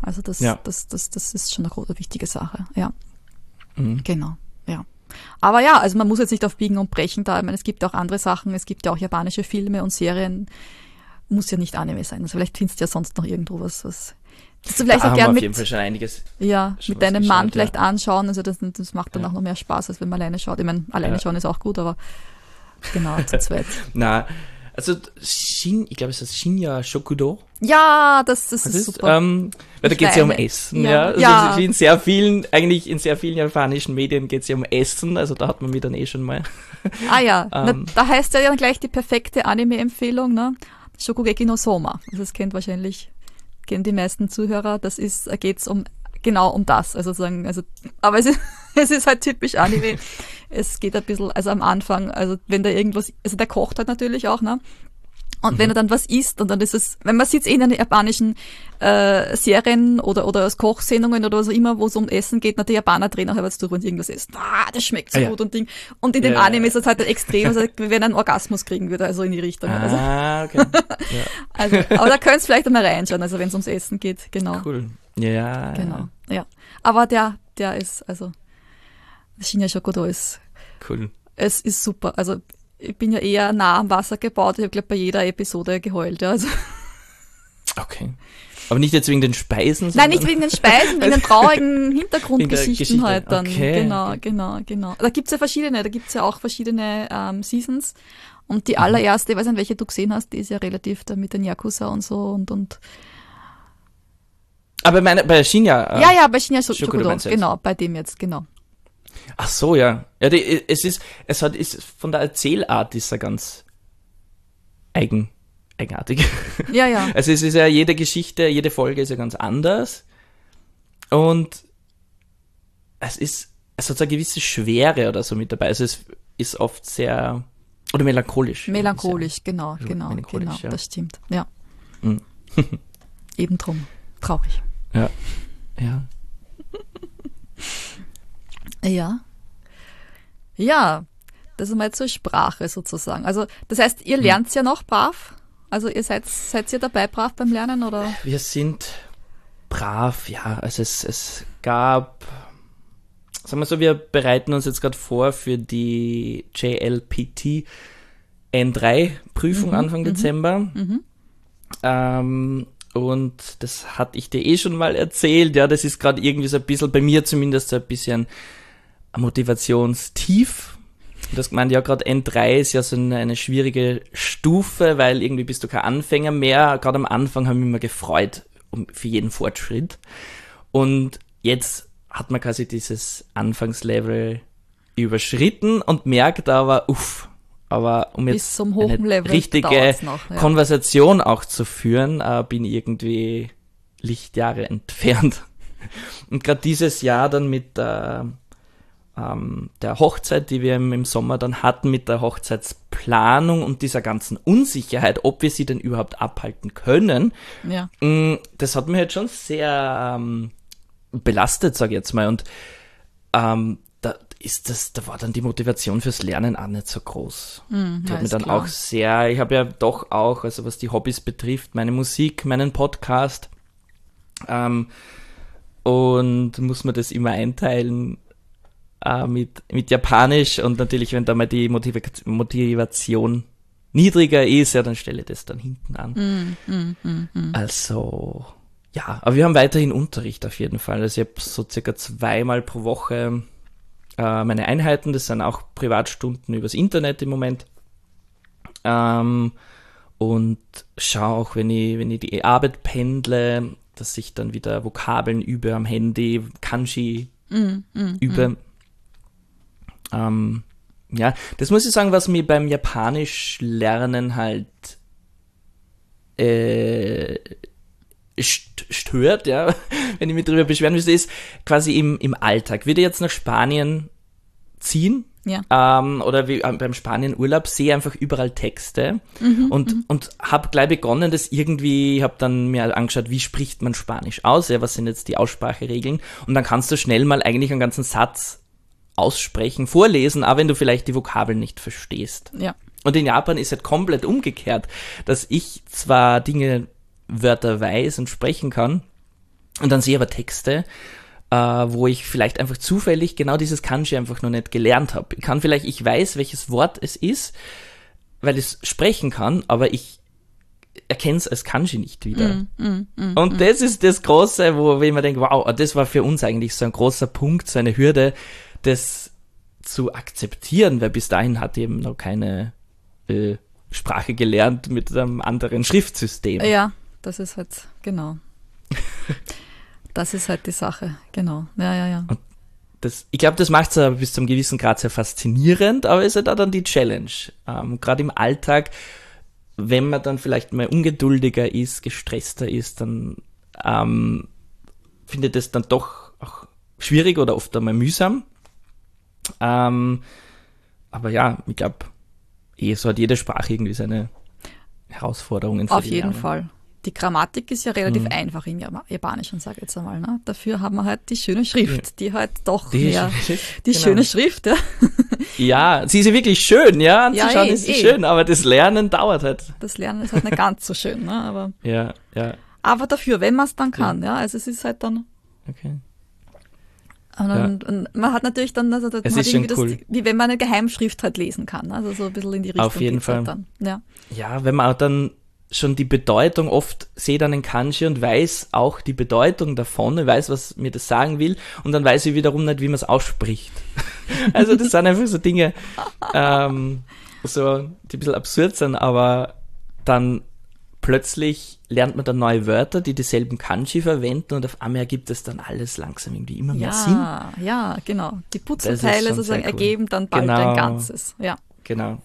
Also das, Ja. das, das, das ist schon eine große, wichtige Sache. Ja, Mhm. genau. Ja. Aber ja, also man muss jetzt nicht auf Biegen und Brechen da. Ich meine, es gibt auch andere Sachen. Es gibt ja auch japanische Filme und Serien. Muss ja nicht Anime sein. Also vielleicht findest du ja sonst noch irgendwo was, was das du vielleicht Da auch haben wir gern auf mit, jeden Fall schon einiges. ja, schon mit was deinem Mann geschaut, vielleicht ja. anschauen. Also das, das macht dann Ja. auch noch mehr Spaß, als wenn man alleine schaut. Ich meine, alleine Ja. schauen ist auch gut, aber genau, zu zweit. Na, also Shin, ich glaube, es heißt Shinya Shokudo. Ja, das, das Das ist ist, super. ähm, weil da Ich geht es ja um weine. Essen, Ja. ja. Also Ja. wie in sehr vielen, eigentlich in sehr vielen japanischen Medien geht es ja um Essen, also da hat man mich dann eh schon mal. Ah ja, Na, Ähm. da heißt ja dann gleich die perfekte Anime-Empfehlung, ne? Shokugeki no Soma. Also das kennt wahrscheinlich, kennen die meisten Zuhörer. Das ist, da geht's um, genau um das. Also sagen, also, aber es ist, es ist halt typisch Anime. Es geht ein bisschen, also am Anfang, also wenn da irgendwas, also der kocht halt natürlich auch, ne? Und wenn er dann was isst und dann ist es, wenn man sieht in den japanischen äh, Serien oder oder aus Kochsendungen oder was auch immer, wo es um Essen geht, na, die Japaner drehen auch etwas durch, wenn sie irgendwas essen. Ah, das schmeckt so Ah, ja. gut und Ding. Und in dem Ja, Anime ja. ist das halt extrem, also wenn er einen Orgasmus kriegen würde, also in die Richtung. Also, Ah, okay. Ja, also, aber da könnt's vielleicht einmal reinschauen, also wenn es ums Essen geht, genau. cool. Ja, Genau. Ja. Aber der, der ist, also Shinya Shokudo ist, cool. es ist super. Also ich bin ja eher nah am Wasser gebaut. Ich habe, glaube bei jeder Episode geheult. Ja. Also, Okay. Aber nicht jetzt wegen den Speisen, nein, sondern nicht wegen den Speisen, wegen den traurigen Hintergrundgeschichten Geschichte. halt dann. Okay. Genau, genau, genau. Da gibt's ja verschiedene, da gibt's ja auch verschiedene ähm, Seasons. Und Mhm. die allererste, ich weiß nicht, welche du gesehen hast, die ist ja relativ da mit den Yakuza und so und, und Aber meine, bei Shinya. äh, ja, ja, bei Shinya Shokudo Shokudo, meinst du jetzt? genau, bei dem jetzt, genau. Ach so, ja. Ja, die, es ist, es hat, ist, von der Erzählart ist er ganz eigen, eigenartig. Ja, ja. Also es ist ja jede Geschichte, jede Folge ist ja ganz anders. Und es ist, es hat so eine gewisse Schwere oder so mit dabei. Also es ist oft sehr, oder melancholisch. Melancholisch, genau, Also genau, melancholisch, genau, ja. das stimmt. Ja. Mhm. Eben drum. Traurig. Ja. Ja. Ja. Ja, das ist mal zur Sprache sozusagen. Also, das heißt, ihr lernt ja noch brav? Also, ihr seid, seid ihr dabei brav beim Lernen oder? Wir sind brav, ja. Also es, es gab, sagen wir so, wir bereiten uns jetzt gerade vor für die J L P T N drei Prüfung Mhm, Anfang mhm, Dezember. Mhm. Ähm, und das hatte ich dir eh schon mal erzählt. Ja, das ist gerade irgendwie so ein bisschen, bei mir zumindest so ein bisschen ein Motivationstief. Das gemeint, ja, gerade N drei ist ja so eine, eine schwierige Stufe, weil irgendwie bist du kein Anfänger mehr. Gerade am Anfang haben wir immer gefreut um, für jeden Fortschritt. Und jetzt hat man quasi dieses Anfangslevel überschritten und merkt aber, uff, aber um Bis jetzt zum hohen eine Level richtige dauert's noch, ja. Konversation auch zu führen, äh, bin ich irgendwie Lichtjahre entfernt. Und gerade dieses Jahr dann mit der, ähm, der Hochzeit, die wir im, im Sommer dann hatten, mit der Hochzeitsplanung und dieser ganzen Unsicherheit, ob wir sie denn überhaupt abhalten können, Ja. mh, das hat mich jetzt schon sehr ähm, belastet, sage ich jetzt mal. Und ähm, da ist das, da war dann die Motivation fürs Lernen auch nicht so groß. Mhm, Die ja, hat mich ist dann klar. auch sehr, ich habe ja doch auch, also was die Hobbys betrifft, meine Musik, meinen Podcast, ähm, und muss man das immer einteilen äh, mit, mit Japanisch, und natürlich, wenn da mal die Motiva- Motivation niedriger ist, ja, dann stelle ich das dann hinten an. Mhm, mhm, mhm, mhm. Also, ja, aber wir haben weiterhin Unterricht auf jeden Fall. Also ich habe so circa zweimal pro Woche äh, meine Einheiten, das sind auch Privatstunden übers Internet im Moment. Ähm, und schaue auch, wenn ich, wenn ich die Arbeit pendle, dass ich dann wieder Vokabeln übe am Handy, Kanji Mhm, mhm, übe. mhm. Ähm, ja, das muss ich sagen, was mir beim Japanisch lernen halt äh, st- stört, ja, wenn ich mich darüber beschweren müsste, ist quasi im, im Alltag. Würde ich jetzt nach Spanien ziehen, Ja. ähm, oder wie, äh, beim Spanienurlaub, sehe einfach überall Texte Mhm, und, und habe gleich begonnen, das irgendwie, habe dann mir angeschaut, wie spricht man Spanisch aus, ja, was sind jetzt die Ausspracheregeln, und dann kannst du schnell mal eigentlich einen ganzen Satz aussprechen, vorlesen, auch wenn du vielleicht die Vokabeln nicht verstehst. Ja. Und in Japan ist halt komplett umgekehrt, dass ich zwar Dinge, Wörter weiß und sprechen kann, Und dann sehe ich aber Texte, äh, wo ich vielleicht einfach zufällig genau dieses Kanji einfach noch nicht gelernt habe. Ich kann vielleicht, ich weiß, welches Wort es ist, weil ich es sprechen kann, aber ich erkenne es als Kanji nicht wieder. Mm, mm, mm, und mm. das ist das Große, wo ich mir denke, wow, das war für uns eigentlich so ein großer Punkt, so eine Hürde, das zu akzeptieren, weil bis dahin hat eben noch keine äh, Sprache gelernt mit einem anderen Schriftsystem. Ja, das ist halt, genau. Das ist halt die Sache, genau. Ja, ja, ja. Und das, ich glaube, das macht es ja bis zu einem gewissen Grad sehr faszinierend, aber ist halt auch dann die Challenge. Ähm, Gerade im Alltag, wenn man dann vielleicht mal ungeduldiger ist, gestresster ist, dann ähm, findet es dann doch auch schwierig oder oft einmal mühsam. Ähm, aber ja, ich glaube, eh, so hat jede Sprache irgendwie seine Herausforderungen. Auf jeden Lernen. Fall. Die Grammatik ist ja relativ Mhm. einfach im Japanischen, sage ich jetzt einmal. Ne? Dafür haben wir halt die schöne Schrift, die halt doch Die mehr, Schrift, die genau. schöne Schrift, ja. Ja, sie ist ja wirklich schön, ja, anzuschauen Ja, eh, ist sie eh. schön, aber das Lernen dauert halt. Das Lernen ist halt nicht ganz so schön, ne? aber, Ja, ja, aber dafür, wenn man es dann kann, ja. ja, also es ist halt dann, okay. und, Ja. und, und man hat natürlich dann, also man Es hat ist schon irgendwie cool. das, wie wenn man eine Geheimschrift halt lesen kann, also so ein bisschen in die Richtung Auf jeden geht's halt Fall. dann, ja. Ja, wenn man auch dann schon die Bedeutung oft sehe dann in Kanji und weiß auch die Bedeutung davon, ich weiß, was mir das sagen will und dann weiß ich wiederum nicht, wie man es ausspricht. Also das sind einfach so Dinge, ähm, so, die ein bisschen absurd sind, aber dann plötzlich lernt man dann neue Wörter, die dieselben Kanji verwenden und auf einmal ergibt es dann alles langsam irgendwie immer mehr Sinn. Ja, ja, genau. Die Das ist Puzzleteile schon sozusagen sehr cool. ergeben dann bald Genau. ein Ganzes, ja. Genau.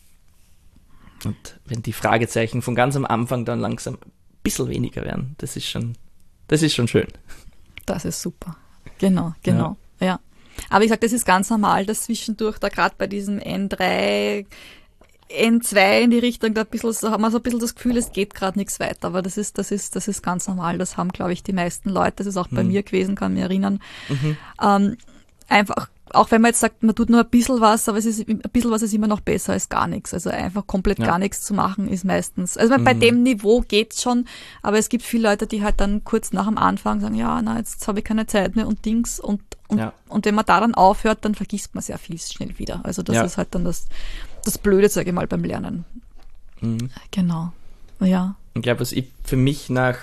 Und wenn die Fragezeichen von ganz am Anfang dann langsam ein bisschen weniger werden, das ist schon, das ist schon schön. Das ist super. Genau, genau. Ja. ja. Aber ich sage, das ist ganz normal, dass zwischendurch da gerade bei diesem N drei, N zwei in die Richtung, da ein bisschen, so haben wir so ein bisschen das Gefühl, es geht gerade nichts weiter. Aber das ist, das ist, das ist ganz normal. Das haben, glaube ich, die meisten Leute. Das ist auch bei Mhm. mir gewesen, kann mich erinnern. Mhm. Ähm, einfach, auch wenn man jetzt sagt, man tut nur ein bisschen was, aber es ist, ein bisschen was ist immer noch besser als gar nichts. Also einfach komplett Ja. gar nichts zu machen ist meistens, also bei Mhm. dem Niveau geht's schon, aber es gibt viele Leute, die halt dann kurz nach dem Anfang sagen, ja, na, jetzt habe ich keine Zeit mehr und Dings und, und, Ja. und wenn man da dann aufhört, dann vergisst man sehr viel schnell wieder. Also das Ja. ist halt dann das, das Blöde, sage ich mal, beim Lernen. Mhm. Genau. Ja. Ich glaube, was ich für mich nach,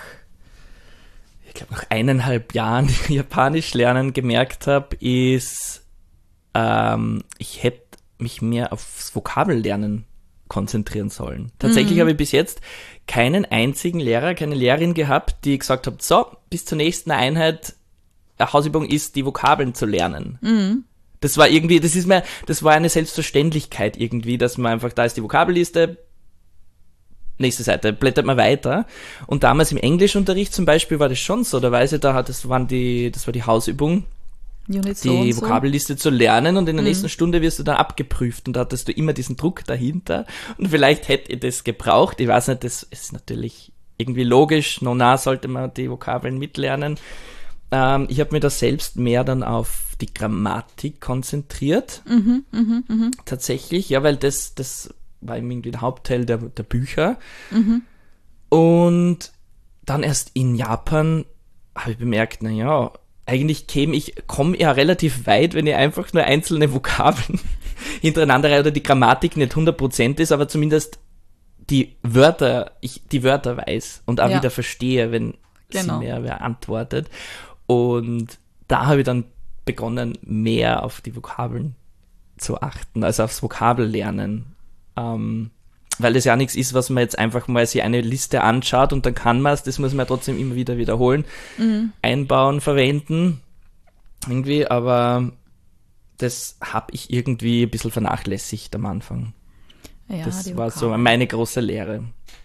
ich glaube, nach eineinhalb Jahren Japanisch lernen gemerkt habe, ist, ähm, ich hätte mich mehr aufs Vokabellernen konzentrieren sollen. Tatsächlich Mhm. habe ich bis jetzt keinen einzigen Lehrer, keine Lehrerin gehabt, die gesagt hat, so, bis zur nächsten Einheit, eine Hausübung ist, die Vokabeln zu lernen. Mhm. Das war irgendwie, das ist mir, das war eine Selbstverständlichkeit irgendwie, dass man einfach, da ist die Vokabelliste, nächste Seite, blättert man weiter. Und damals im Englischunterricht zum Beispiel war das schon so, da weiß ich, da hat, das waren die, das war die Hausübung, Unit so die und so. Vokabelliste zu lernen und in der Mhm. nächsten Stunde wirst du dann abgeprüft und da hattest du immer diesen Druck dahinter und vielleicht hätte ich das gebraucht, ich weiß nicht, das ist natürlich irgendwie logisch, no, na, sollte man die Vokabeln mitlernen. Ähm, ich habe mir da selbst mehr dann auf die Grammatik konzentriert, Mhm, mhm, mhm, tatsächlich, ja, weil das, das war irgendwie der Hauptteil der, der Bücher mhm. und dann erst in Japan habe ich bemerkt, naja, eigentlich käme ich, komme ja relativ weit, wenn ich einfach nur einzelne Vokabeln hintereinander reihe oder die Grammatik nicht hundert Prozent ist, aber zumindest die Wörter, ich die Wörter weiß und auch Ja. wieder verstehe, wenn Genau. sie mehr wer antwortet. Und da habe ich dann begonnen, mehr auf die Vokabeln zu achten, also aufs Vokabellernen. Ähm, weil das ja nichts ist, was man jetzt einfach mal sich eine Liste anschaut und dann kann man es, das muss man ja trotzdem immer wieder wiederholen, Mhm. einbauen, verwenden, irgendwie, aber das habe ich irgendwie ein bisschen vernachlässigt am Anfang. Ja, das die war so Vokabeln. meine große Lehre.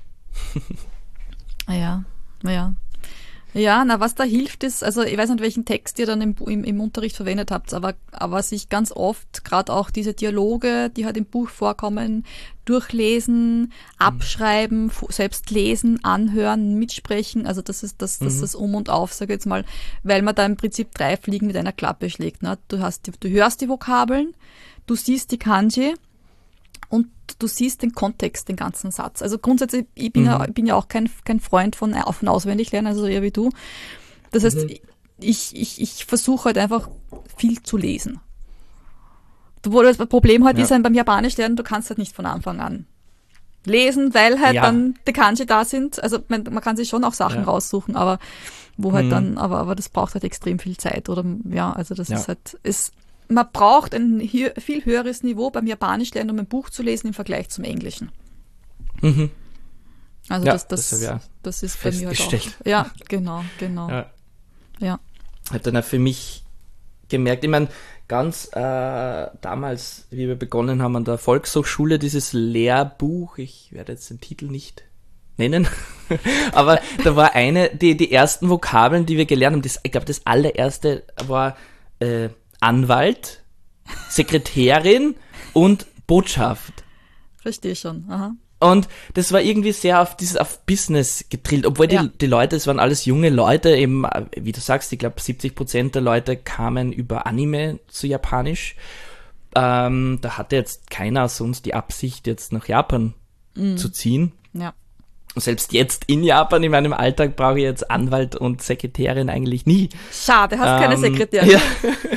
Ja, ja. Ja, na, was da hilft ist, also ich weiß nicht, welchen Text ihr dann im, Bu- im, im Unterricht verwendet habt, aber, aber sich ganz oft gerade auch diese Dialoge, die halt im Buch vorkommen, durchlesen, abschreiben, fu- selbst lesen, anhören, mitsprechen, also das ist das, das, ist Mhm. das Um und Auf, sag ich jetzt mal, weil man da im Prinzip drei Fliegen mit einer Klappe schlägt. Ne? Du hast die, du hörst die Vokabeln, du siehst die Kanji, und du siehst den Kontext, den ganzen Satz. Also grundsätzlich, ich bin, Mhm. ja, ich bin ja auch kein, kein Freund von, von Auswendiglernen, also eher wie du. Das heißt, Mhm. ich, ich, ich versuche halt einfach viel zu lesen. Wo das Problem halt Ja. ist beim Japanisch lernen, du kannst halt nicht von Anfang an lesen, weil halt Ja. dann die Kanji da sind. Also man, man kann sich schon auch Sachen Ja. raussuchen, aber wo halt Mhm. dann, aber, aber das braucht halt extrem viel Zeit. Oder ja, also das Ja. ist halt, ist, man braucht ein hier, viel höheres Niveau beim Japanisch lernen, um ein Buch zu lesen im Vergleich zum Englischen. Mhm. Also Ja, das, das, das habe ich das, auch ist bei mir halt auch. festgestellt. Ja, genau, genau. Ja. Ja. Habe dann auch für mich gemerkt, ich meine, ganz äh, damals, wie wir begonnen haben an der Volkshochschule, dieses Lehrbuch, ich werde jetzt den Titel nicht nennen, aber da war eine, die, die ersten Vokabeln, die wir gelernt haben, das, ich glaube, das allererste war äh, Anwalt, Sekretärin und Botschaft. Verstehe schon. Aha. Und das war irgendwie sehr auf dieses auf Business gedrillt, obwohl die, Ja. die Leute, es waren alles junge Leute, eben, wie du sagst, ich glaube siebzig Prozent der Leute kamen über Anime zu Japanisch. Ähm, da hatte jetzt keiner sonst die Absicht, jetzt nach Japan zu ziehen. Ja. Und selbst jetzt in Japan, in meinem Alltag, brauche ich jetzt Anwalt und Sekretärin eigentlich nie. Schade, hast keine Ähm, Sekretärin. Ja,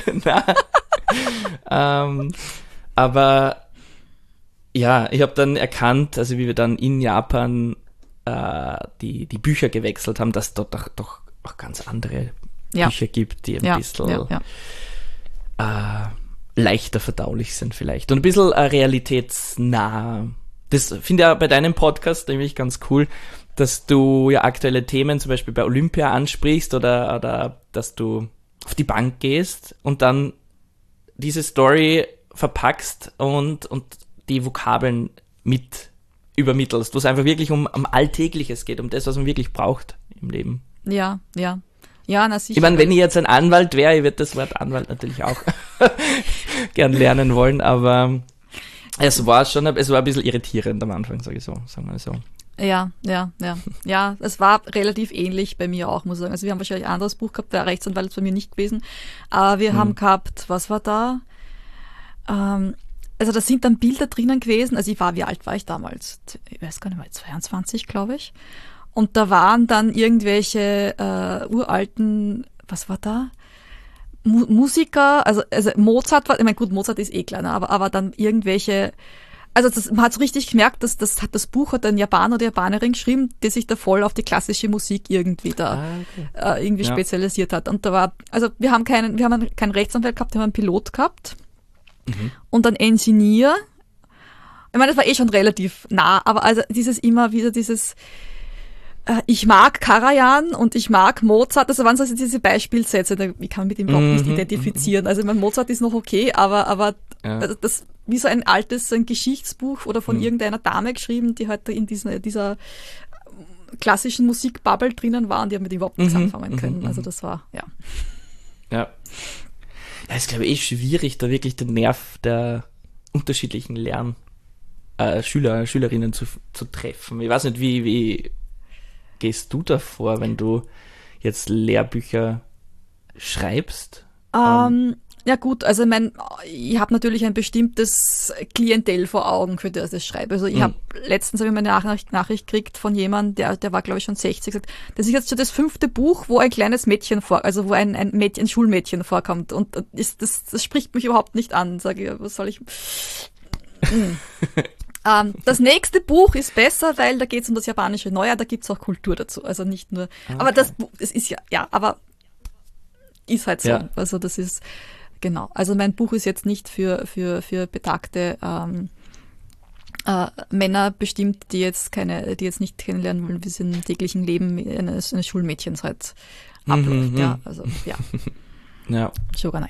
na, ähm, aber ja, ich habe dann erkannt, also wie wir dann in Japan äh, die, die Bücher gewechselt haben, dass es dort doch, doch auch ganz andere Ja. Bücher gibt, die ein Ja, bisschen ja, ja. äh, leichter verdaulich sind vielleicht und ein bisschen äh, realitätsnah. Das finde ich ja bei deinem Podcast nämlich ganz cool, dass du ja aktuelle Themen zum Beispiel bei Olympia ansprichst oder, oder dass du auf die Bank gehst und dann diese Story verpackst und, und die Vokabeln mit übermittelst, wo es einfach wirklich um, um Alltägliches geht, um das, was man wirklich braucht im Leben. Ja, ja. Ja, na sicher. Ich meine, wenn ich jetzt ein Anwalt wäre, ich würde das Wort Anwalt natürlich auch gern lernen wollen, aber es war schon, es war ein bisschen irritierend am Anfang, sage ich so, sagen wir mal so. Ja, ja, ja. Ja, es war relativ ähnlich bei mir auch, muss ich sagen. Also wir haben wahrscheinlich ein anderes Buch gehabt, der Rechtsanwalt ist bei mir nicht gewesen. Aber wir Hm. haben gehabt, was war da? Ähm, also da sind dann Bilder drinnen gewesen. Also ich war, wie alt war ich damals? Ich weiß gar nicht mehr, zweiundzwanzig, glaube ich. Und da waren dann irgendwelche äh, uralten, was war da? Mu- Musiker, also, also Mozart war, ich meine, gut, Mozart ist eh kleiner, aber, aber dann irgendwelche, also das, man hat so richtig gemerkt, dass das, hat das Buch hat ein Japaner oder Japanerin geschrieben, die sich da voll auf die klassische Musik irgendwie da Ah, okay. äh, irgendwie Ja. spezialisiert hat. Und da war, also wir haben keinen, wir haben keinen Rechtsanwalt gehabt, wir haben einen Pilot gehabt Mhm. und einen Engineer. Ich meine, das war eh schon relativ nah, aber also dieses immer wieder dieses, äh, ich mag Karajan und ich mag Mozart, das waren so diese Beispielsätze, da, ich kann mit ihm überhaupt nicht Mhm, identifizieren. Also ich meine, Mozart ist noch okay, aber, aber Ja. also das wie so ein altes, so ein Geschichtsbuch oder von Mhm. irgendeiner Dame geschrieben, die halt in dieser, dieser klassischen Musikbubble drinnen war und die haben mit ihm überhaupt nichts Mhm, anfangen mhm, können. Also mhm. das war, ja. Ja. Ja, ist, glaube ich, eh schwierig, da wirklich den Nerv der unterschiedlichen Lern, äh, Schüler, Schülerinnen zu, zu treffen. Ich weiß nicht, wie, wie gehst du da vor, wenn du jetzt Lehrbücher schreibst? Ähm, ja gut, also ich mein, ich habe natürlich ein bestimmtes Klientel vor Augen, für das ich das schreibe. Also ich Mhm. habe letztens habe ich meine Nachricht, Nachricht gekriegt von jemandem, der, der war glaube ich schon sechzig, gesagt, das ist jetzt schon das fünfte Buch, wo ein kleines Mädchen vor, also wo ein, ein Mädchen, ein Schulmädchen vorkommt und ist, das, das spricht mich überhaupt nicht an. Sage ich, was soll ich? Hm. ähm, das nächste Buch ist besser, weil da geht es um das japanische Neujahr, da gibt es auch Kultur dazu. Also nicht nur, aber das, Bu- das ist ja, ja, aber ist halt so. Ja. Also das ist, genau. Also mein Buch ist jetzt nicht für, für, für betagte ähm, äh, Männer bestimmt, die jetzt keine, die jetzt nicht kennenlernen wollen, wie es im täglichen Leben eines, eines Schulmädchens halt abläuft. Mhm, Ja, mhm. also ja, Ja, Shogunai.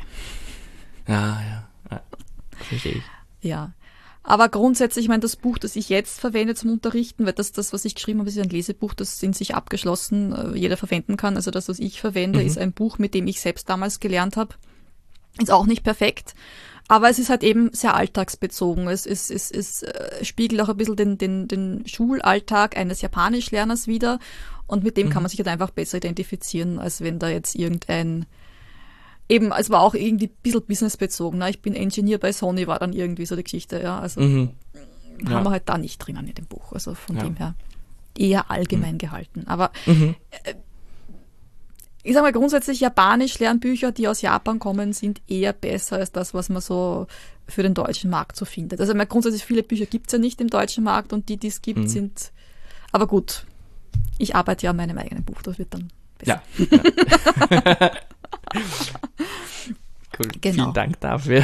ja, ja, ja. Verstehe ich. Ja. Aber grundsätzlich, ich meine, das Buch, das ich jetzt verwende zum Unterrichten, weil das, das, was ich geschrieben habe, ist ein Lesebuch, das in sich abgeschlossen äh, jeder verwenden kann. Also das, was ich verwende, Mhm. ist ein Buch, mit dem ich selbst damals gelernt habe. Ist auch nicht perfekt, aber es ist halt eben sehr alltagsbezogen. Es, es, es, es äh, spiegelt auch ein bisschen den, den, den Schulalltag eines Japanischlerners wider und mit dem Mhm. kann man sich halt einfach besser identifizieren, als wenn da jetzt irgendein eben, es war auch irgendwie ein bisschen businessbezogen. Ne? Ich bin Engineer bei Sony, war dann irgendwie so die Geschichte. Ja, also Mhm. haben Ja. wir halt da nicht drinnen in dem Buch. Also von Ja. dem her eher allgemein gehalten. Aber Mhm. ich sage mal grundsätzlich, Japanisch-Lernbücher, die aus Japan kommen, sind eher besser als das, was man so für den deutschen Markt so findet. Also grundsätzlich viele Bücher gibt es ja nicht im deutschen Markt und die, die es gibt, mhm. sind, aber gut, ich arbeite ja an meinem eigenen Buch, das wird dann besser. Ja. ja. Cool, genau. Vielen Dank dafür.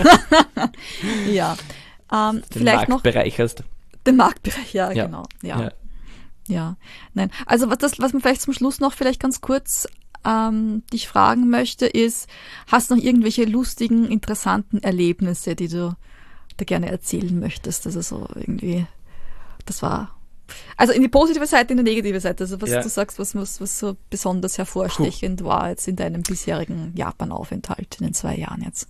ja. Ähm, den vielleicht Markt noch bereicherst. Den Marktbereich, ja, ja. genau. Ja. ja. Ja, nein. Also was das, was man vielleicht zum Schluss noch vielleicht ganz kurz ähm, dich fragen möchte, ist, hast du noch irgendwelche lustigen, interessanten Erlebnisse, die du da gerne erzählen möchtest? Also so irgendwie, das war, also in die positive Seite, in die negative Seite, also was ja. du sagst, was, was, was so besonders hervorstechend Puh. war jetzt in deinem bisherigen Japan-Aufenthalt in den zwei Jahren jetzt.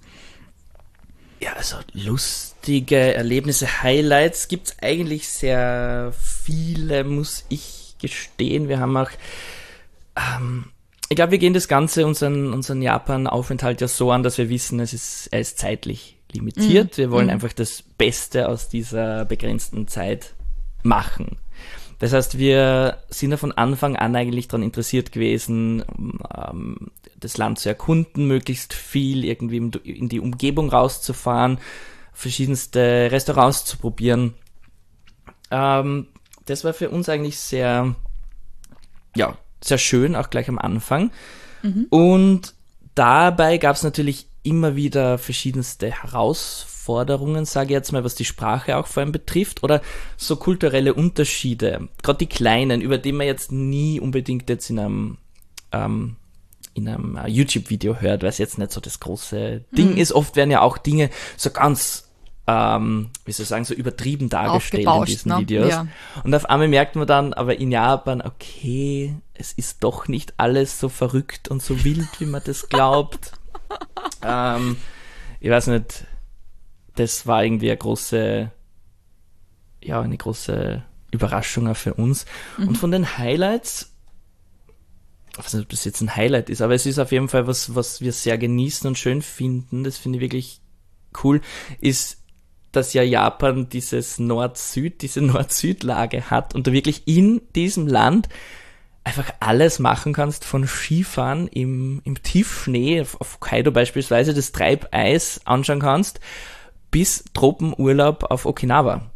Ja, also lustige Erlebnisse, Highlights gibt's eigentlich sehr viele, muss ich gestehen. Wir haben auch, ähm, ich glaube, wir gehen das Ganze, unseren, unseren Japan-Aufenthalt ja so an, dass wir wissen, es ist, er ist zeitlich limitiert. Mm. Wir wollen mm. einfach das Beste aus dieser begrenzten Zeit machen. Das heißt, wir sind ja von Anfang an eigentlich daran interessiert gewesen, ähm, das Land zu erkunden, möglichst viel irgendwie in die Umgebung rauszufahren, verschiedenste Restaurants zu probieren. Ähm, das war für uns eigentlich sehr, ja, sehr schön, auch gleich am Anfang. Mhm. Und dabei gab es natürlich immer wieder verschiedenste Herausforderungen, sage ich jetzt mal, was die Sprache auch vor allem betrifft, oder so kulturelle Unterschiede, gerade die kleinen, über die man jetzt nie unbedingt jetzt in einem ähm, in einem YouTube-Video hört, weil es jetzt nicht so das große Ding mhm. ist. Oft werden ja auch Dinge so ganz, ähm, wie soll ich sagen, so übertrieben dargestellt in diesen ne? Videos. Ja. Und auf einmal merkt man dann, aber in Japan, okay, es ist doch nicht alles so verrückt und so wild, wie man das glaubt. ähm, ich weiß nicht, das war irgendwie eine große, ja, eine große Überraschung auch für uns. Mhm. Und von den Highlights, ich weiß nicht, ob das jetzt ein Highlight ist, aber es ist auf jeden Fall was, was wir sehr genießen und schön finden, das finde ich wirklich cool, ist, dass ja Japan dieses Nord-Süd, diese Nord-Süd-Lage hat und du wirklich in diesem Land einfach alles machen kannst, von Skifahren im, im Tiefschnee, auf, auf Hokkaido beispielsweise, das Treibeis anschauen kannst, bis Tropenurlaub auf Okinawa.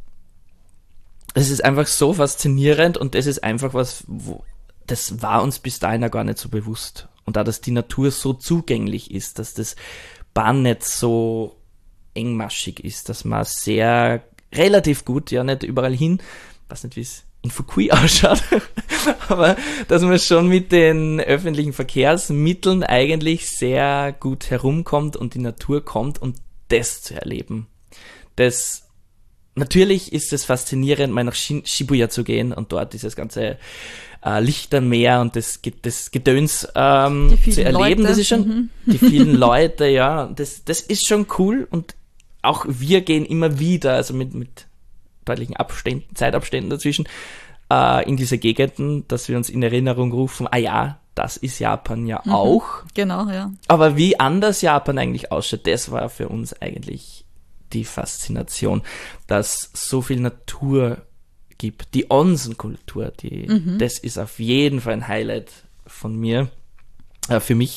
Das ist einfach so faszinierend und das ist einfach was, wo, das war uns bis dahin ja gar nicht so bewusst. Und da, dass die Natur so zugänglich ist, dass das Bahnnetz so engmaschig ist, dass man sehr relativ gut, ja nicht überall hin, weiß nicht, wie es in Fukui ausschaut, aber dass man schon mit den öffentlichen Verkehrsmitteln eigentlich sehr gut herumkommt und die Natur kommt und das zu erleben. Das Natürlich ist es faszinierend, mal nach Shibuya zu gehen und dort dieses ganze äh, Lichtermeer und das, das Gedöns ähm, zu erleben. Leute. Das ist schon, mhm. die vielen Leute, ja, das, das ist schon cool und auch wir gehen immer wieder, also mit, mit deutlichen Abständen, Zeitabständen dazwischen, äh, in diese Gegenden, dass wir uns in Erinnerung rufen, ah ja, das ist Japan ja mhm. auch. Genau, ja. Aber wie anders Japan eigentlich ausschaut, das war für uns eigentlich die Faszination, dass so viel Natur gibt. Die Onsen-Kultur, die, mhm. das ist auf jeden Fall ein Highlight von mir, äh, für mich,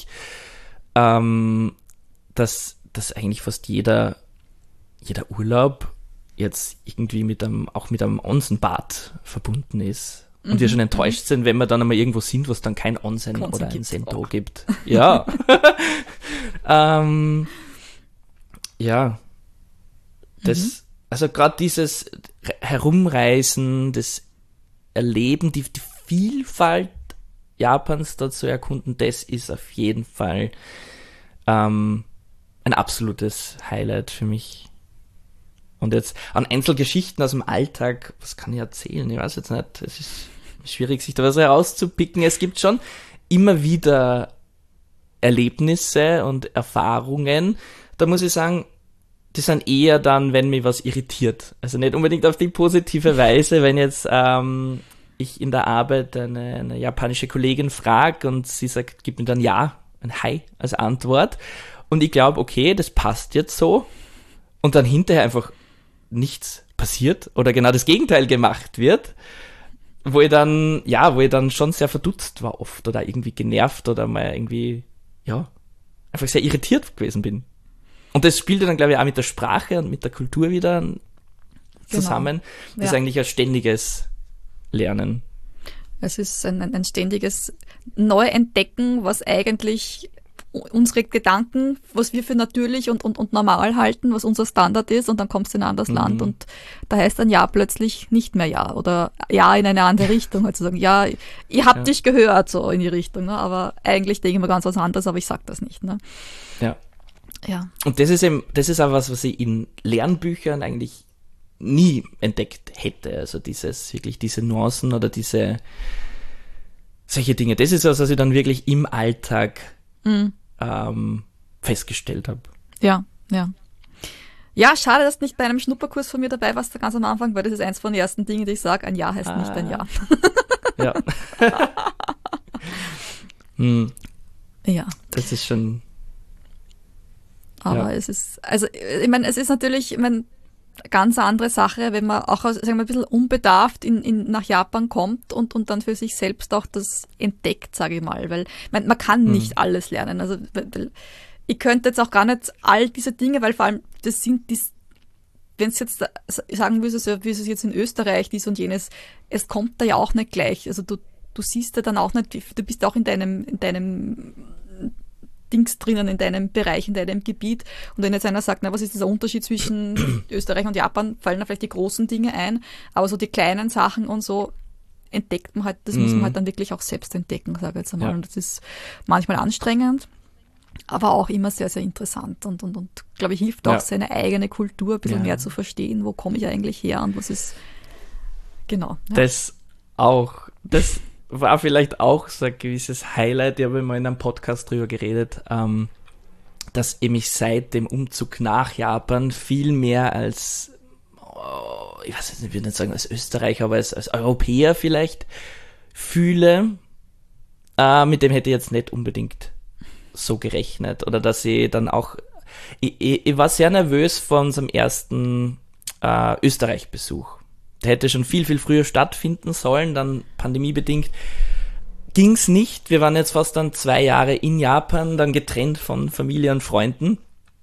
ähm, dass, dass eigentlich fast jeder, jeder Urlaub jetzt irgendwie mit einem, auch mit einem Onsenbad verbunden ist. Und mhm. wir schon enttäuscht sind, wenn wir dann einmal irgendwo sind, wo es dann kein Onsen Konzen oder ein Sento auch. Gibt. Ja. ähm, ja. Das, mhm. also gerade dieses Herumreisen, das Erleben, die, die Vielfalt Japans dort zu erkunden, das ist auf jeden Fall ähm, ein absolutes Highlight für mich. Und jetzt an Einzelgeschichten aus dem Alltag, was kann ich erzählen? Ich weiß jetzt nicht, es ist schwierig, sich da was herauszupicken. Es gibt schon immer wieder Erlebnisse und Erfahrungen. Da muss ich sagen, die sind eher dann, wenn mich was irritiert. Also nicht unbedingt auf die positive Weise, wenn jetzt ähm, ich in der Arbeit eine, eine japanische Kollegin frage und sie sagt, gib mir dann Ja, ein Hi als Antwort. Und ich glaube, okay, das passt jetzt so. Und dann hinterher einfach nichts passiert oder genau das Gegenteil gemacht wird, wo ich dann, ja, wo ich dann schon sehr verdutzt war oft oder irgendwie genervt oder mal irgendwie, ja, einfach sehr irritiert gewesen bin. Und das spielte dann, glaube ich, auch mit der Sprache und mit der Kultur wieder zusammen. Genau. Das ja. ist eigentlich ein ständiges Lernen. Es ist ein, ein, ein ständiges Neuentdecken, was eigentlich unsere Gedanken, was wir für natürlich und, und, und normal halten, was unser Standard ist, und dann kommst du in ein anderes mhm. Land und da heißt ein Ja plötzlich nicht mehr Ja oder Ja in eine andere Richtung, halt zu sagen, ja, ihr habt ja. dich gehört, so in die Richtung, ne? Aber eigentlich denke ich mir ganz was anderes, aber ich sag das nicht. Ne? Ja. Ja. Und das ist eben, das ist auch was, was ich in Lernbüchern eigentlich nie entdeckt hätte, also dieses, wirklich diese Nuancen oder diese, solche Dinge, das ist was, was ich dann wirklich im Alltag mhm. ähm, festgestellt habe. Ja, ja. Ja, schade, dass du nicht bei einem Schnupperkurs von mir dabei warst, ganz am Anfang, weil das ist eins von den ersten Dingen, die ich sage, ein Ja heißt ah. nicht ein Ja. Ja. hm. Ja. Das ist schon... Aber ja. es ist, also ich meine, es ist natürlich, ich meine, ganz eine andere Sache, wenn man auch sagen wir, ein bisschen unbedarft in, in, nach Japan kommt und, und dann für sich selbst auch das entdeckt, sage ich mal. Weil man, man kann mhm. nicht alles lernen. Also weil, ich könnte jetzt auch gar nicht all diese Dinge, weil vor allem das sind die, wenn es jetzt sagen würdest, wie es jetzt in Österreich dies und jenes, es kommt da ja auch nicht gleich. Also du, du siehst ja dann auch nicht, du bist auch in deinem, in deinem Dings drinnen, in deinem Bereich, in deinem Gebiet. Und wenn jetzt einer sagt, na, was ist dieser Unterschied zwischen Österreich und Japan, fallen da vielleicht die großen Dinge ein, aber so die kleinen Sachen und so entdeckt man halt, das mm. muss man halt dann wirklich auch selbst entdecken, sage ich jetzt einmal. Ja. Und das ist manchmal anstrengend, aber auch immer sehr, sehr interessant und, und, und glaube ich, hilft auch, ja. seine eigene Kultur ein bisschen ja. mehr zu verstehen, wo komme ich eigentlich her und was ist, genau. Ja. Das auch, das war vielleicht auch so ein gewisses Highlight, ich habe mal in einem Podcast drüber geredet, ähm, dass ich mich seit dem Umzug nach Japan viel mehr als, oh, ich weiß nicht, ich würde nicht sagen als Österreicher, aber als, als Europäer vielleicht fühle. Äh, mit dem hätte ich jetzt nicht unbedingt so gerechnet. Oder dass ich dann auch, ich, ich, ich war sehr nervös vor unserem ersten äh, Österreich-Besuch. Der hätte schon viel, viel früher stattfinden sollen, dann pandemiebedingt ging's nicht. Wir waren jetzt fast dann zwei Jahre in Japan, dann getrennt von Familie und Freunden,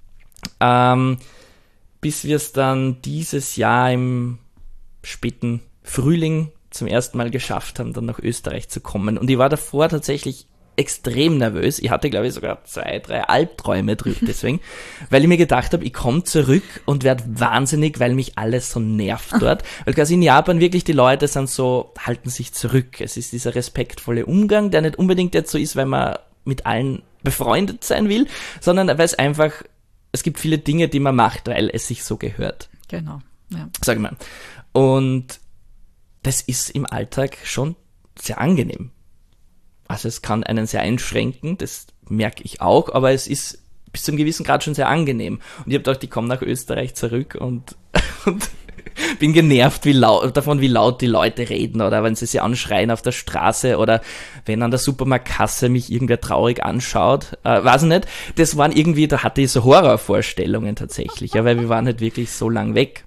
ähm, bis wir es dann dieses Jahr im späten Frühling zum ersten Mal geschafft haben, dann nach Österreich zu kommen. Und ich war davor tatsächlich extrem nervös. Ich hatte, glaube ich, sogar zwei, drei Albträume drüber deswegen, weil ich mir gedacht habe, ich komme zurück und werde wahnsinnig, weil mich alles so nervt dort. Weil quasi in Japan wirklich die Leute sind so, halten sich zurück. Es ist dieser respektvolle Umgang, der nicht unbedingt jetzt so ist, weil man mit allen befreundet sein will, sondern weil es einfach, es gibt viele Dinge, die man macht, weil es sich so gehört. Genau, ja. Sag ich mal. Und das ist im Alltag schon sehr angenehm. Also es kann einen sehr einschränken, das merke ich auch, aber es ist bis zu einem gewissen Grad schon sehr angenehm. Und ich habe gedacht, ich komme nach Österreich zurück und, und bin genervt wie laut, davon, wie laut die Leute reden oder wenn sie sich anschreien auf der Straße oder wenn an der Supermarktkasse mich irgendwer traurig anschaut. Äh, weiß ich nicht, das waren irgendwie, da hatte ich so Horrorvorstellungen tatsächlich, ja, weil wir waren halt wirklich so lang weg.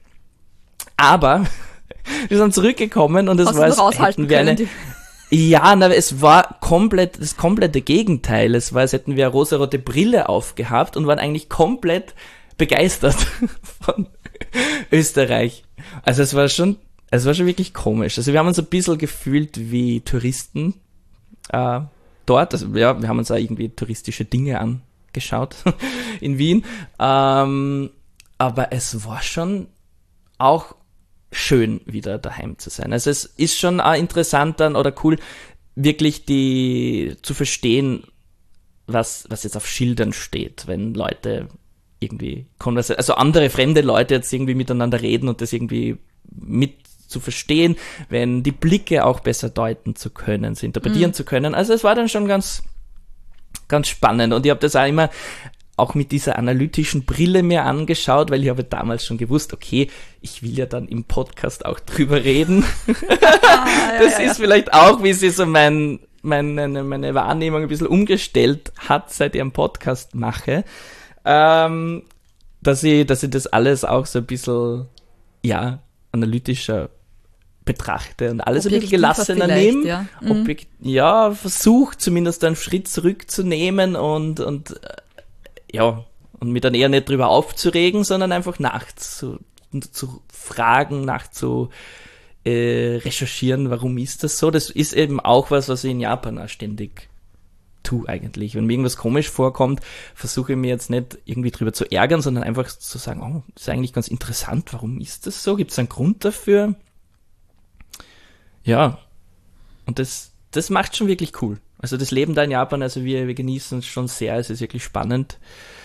Aber wir sind zurückgekommen und es war, als hätten wir eine... Ja, na, es war komplett das komplette Gegenteil. Es war, als hätten wir eine rosarote Brille aufgehabt und waren eigentlich komplett begeistert von Österreich. Also es war schon, es war schon wirklich komisch. Also wir haben uns ein bisschen gefühlt wie Touristen äh, dort. Also ja, wir haben uns auch irgendwie touristische Dinge angeschaut in Wien. Ähm, aber es war schon auch schön, wieder daheim zu sein. Also es ist schon auch interessant dann oder cool, wirklich die zu verstehen, was, was jetzt auf Schildern steht, wenn Leute irgendwie konversieren, also andere fremde Leute jetzt irgendwie miteinander reden und das irgendwie mit zu verstehen, wenn die Blicke auch besser deuten zu können, zu interpretieren mhm. zu können. Also es war dann schon ganz, ganz spannend und ich habe das auch immer auch mit dieser analytischen Brille mir angeschaut, weil ich habe damals schon gewusst, okay, ich will ja dann im Podcast auch drüber reden. Ah, ja, das ja, ist ja. vielleicht auch, wie sie so mein, meine, meine Wahrnehmung ein bisschen umgestellt hat, seit ich einen Podcast mache, ähm, dass ich, dass ich das alles auch so ein bisschen, ja, analytischer betrachte und alles ein bisschen Objektiver gelassener vielleicht, nehme. ja. Mhm. Objekt, ja, versucht zumindest einen Schritt zurückzunehmen und, und äh, ja, und mich dann eher nicht drüber aufzuregen, sondern einfach nachzu zu fragen, nachzu äh, recherchieren, warum ist das so. Das ist eben auch was, was ich in Japan auch ständig tue eigentlich. Wenn mir irgendwas komisch vorkommt, versuche ich mir jetzt nicht irgendwie drüber zu ärgern, sondern einfach zu sagen, oh, das ist eigentlich ganz interessant, warum ist das so? Gibt es einen Grund dafür? Ja, und das, das macht schon wirklich cool. Also das Leben da in Japan, also wir, wir genießen es schon sehr, es ist wirklich spannend.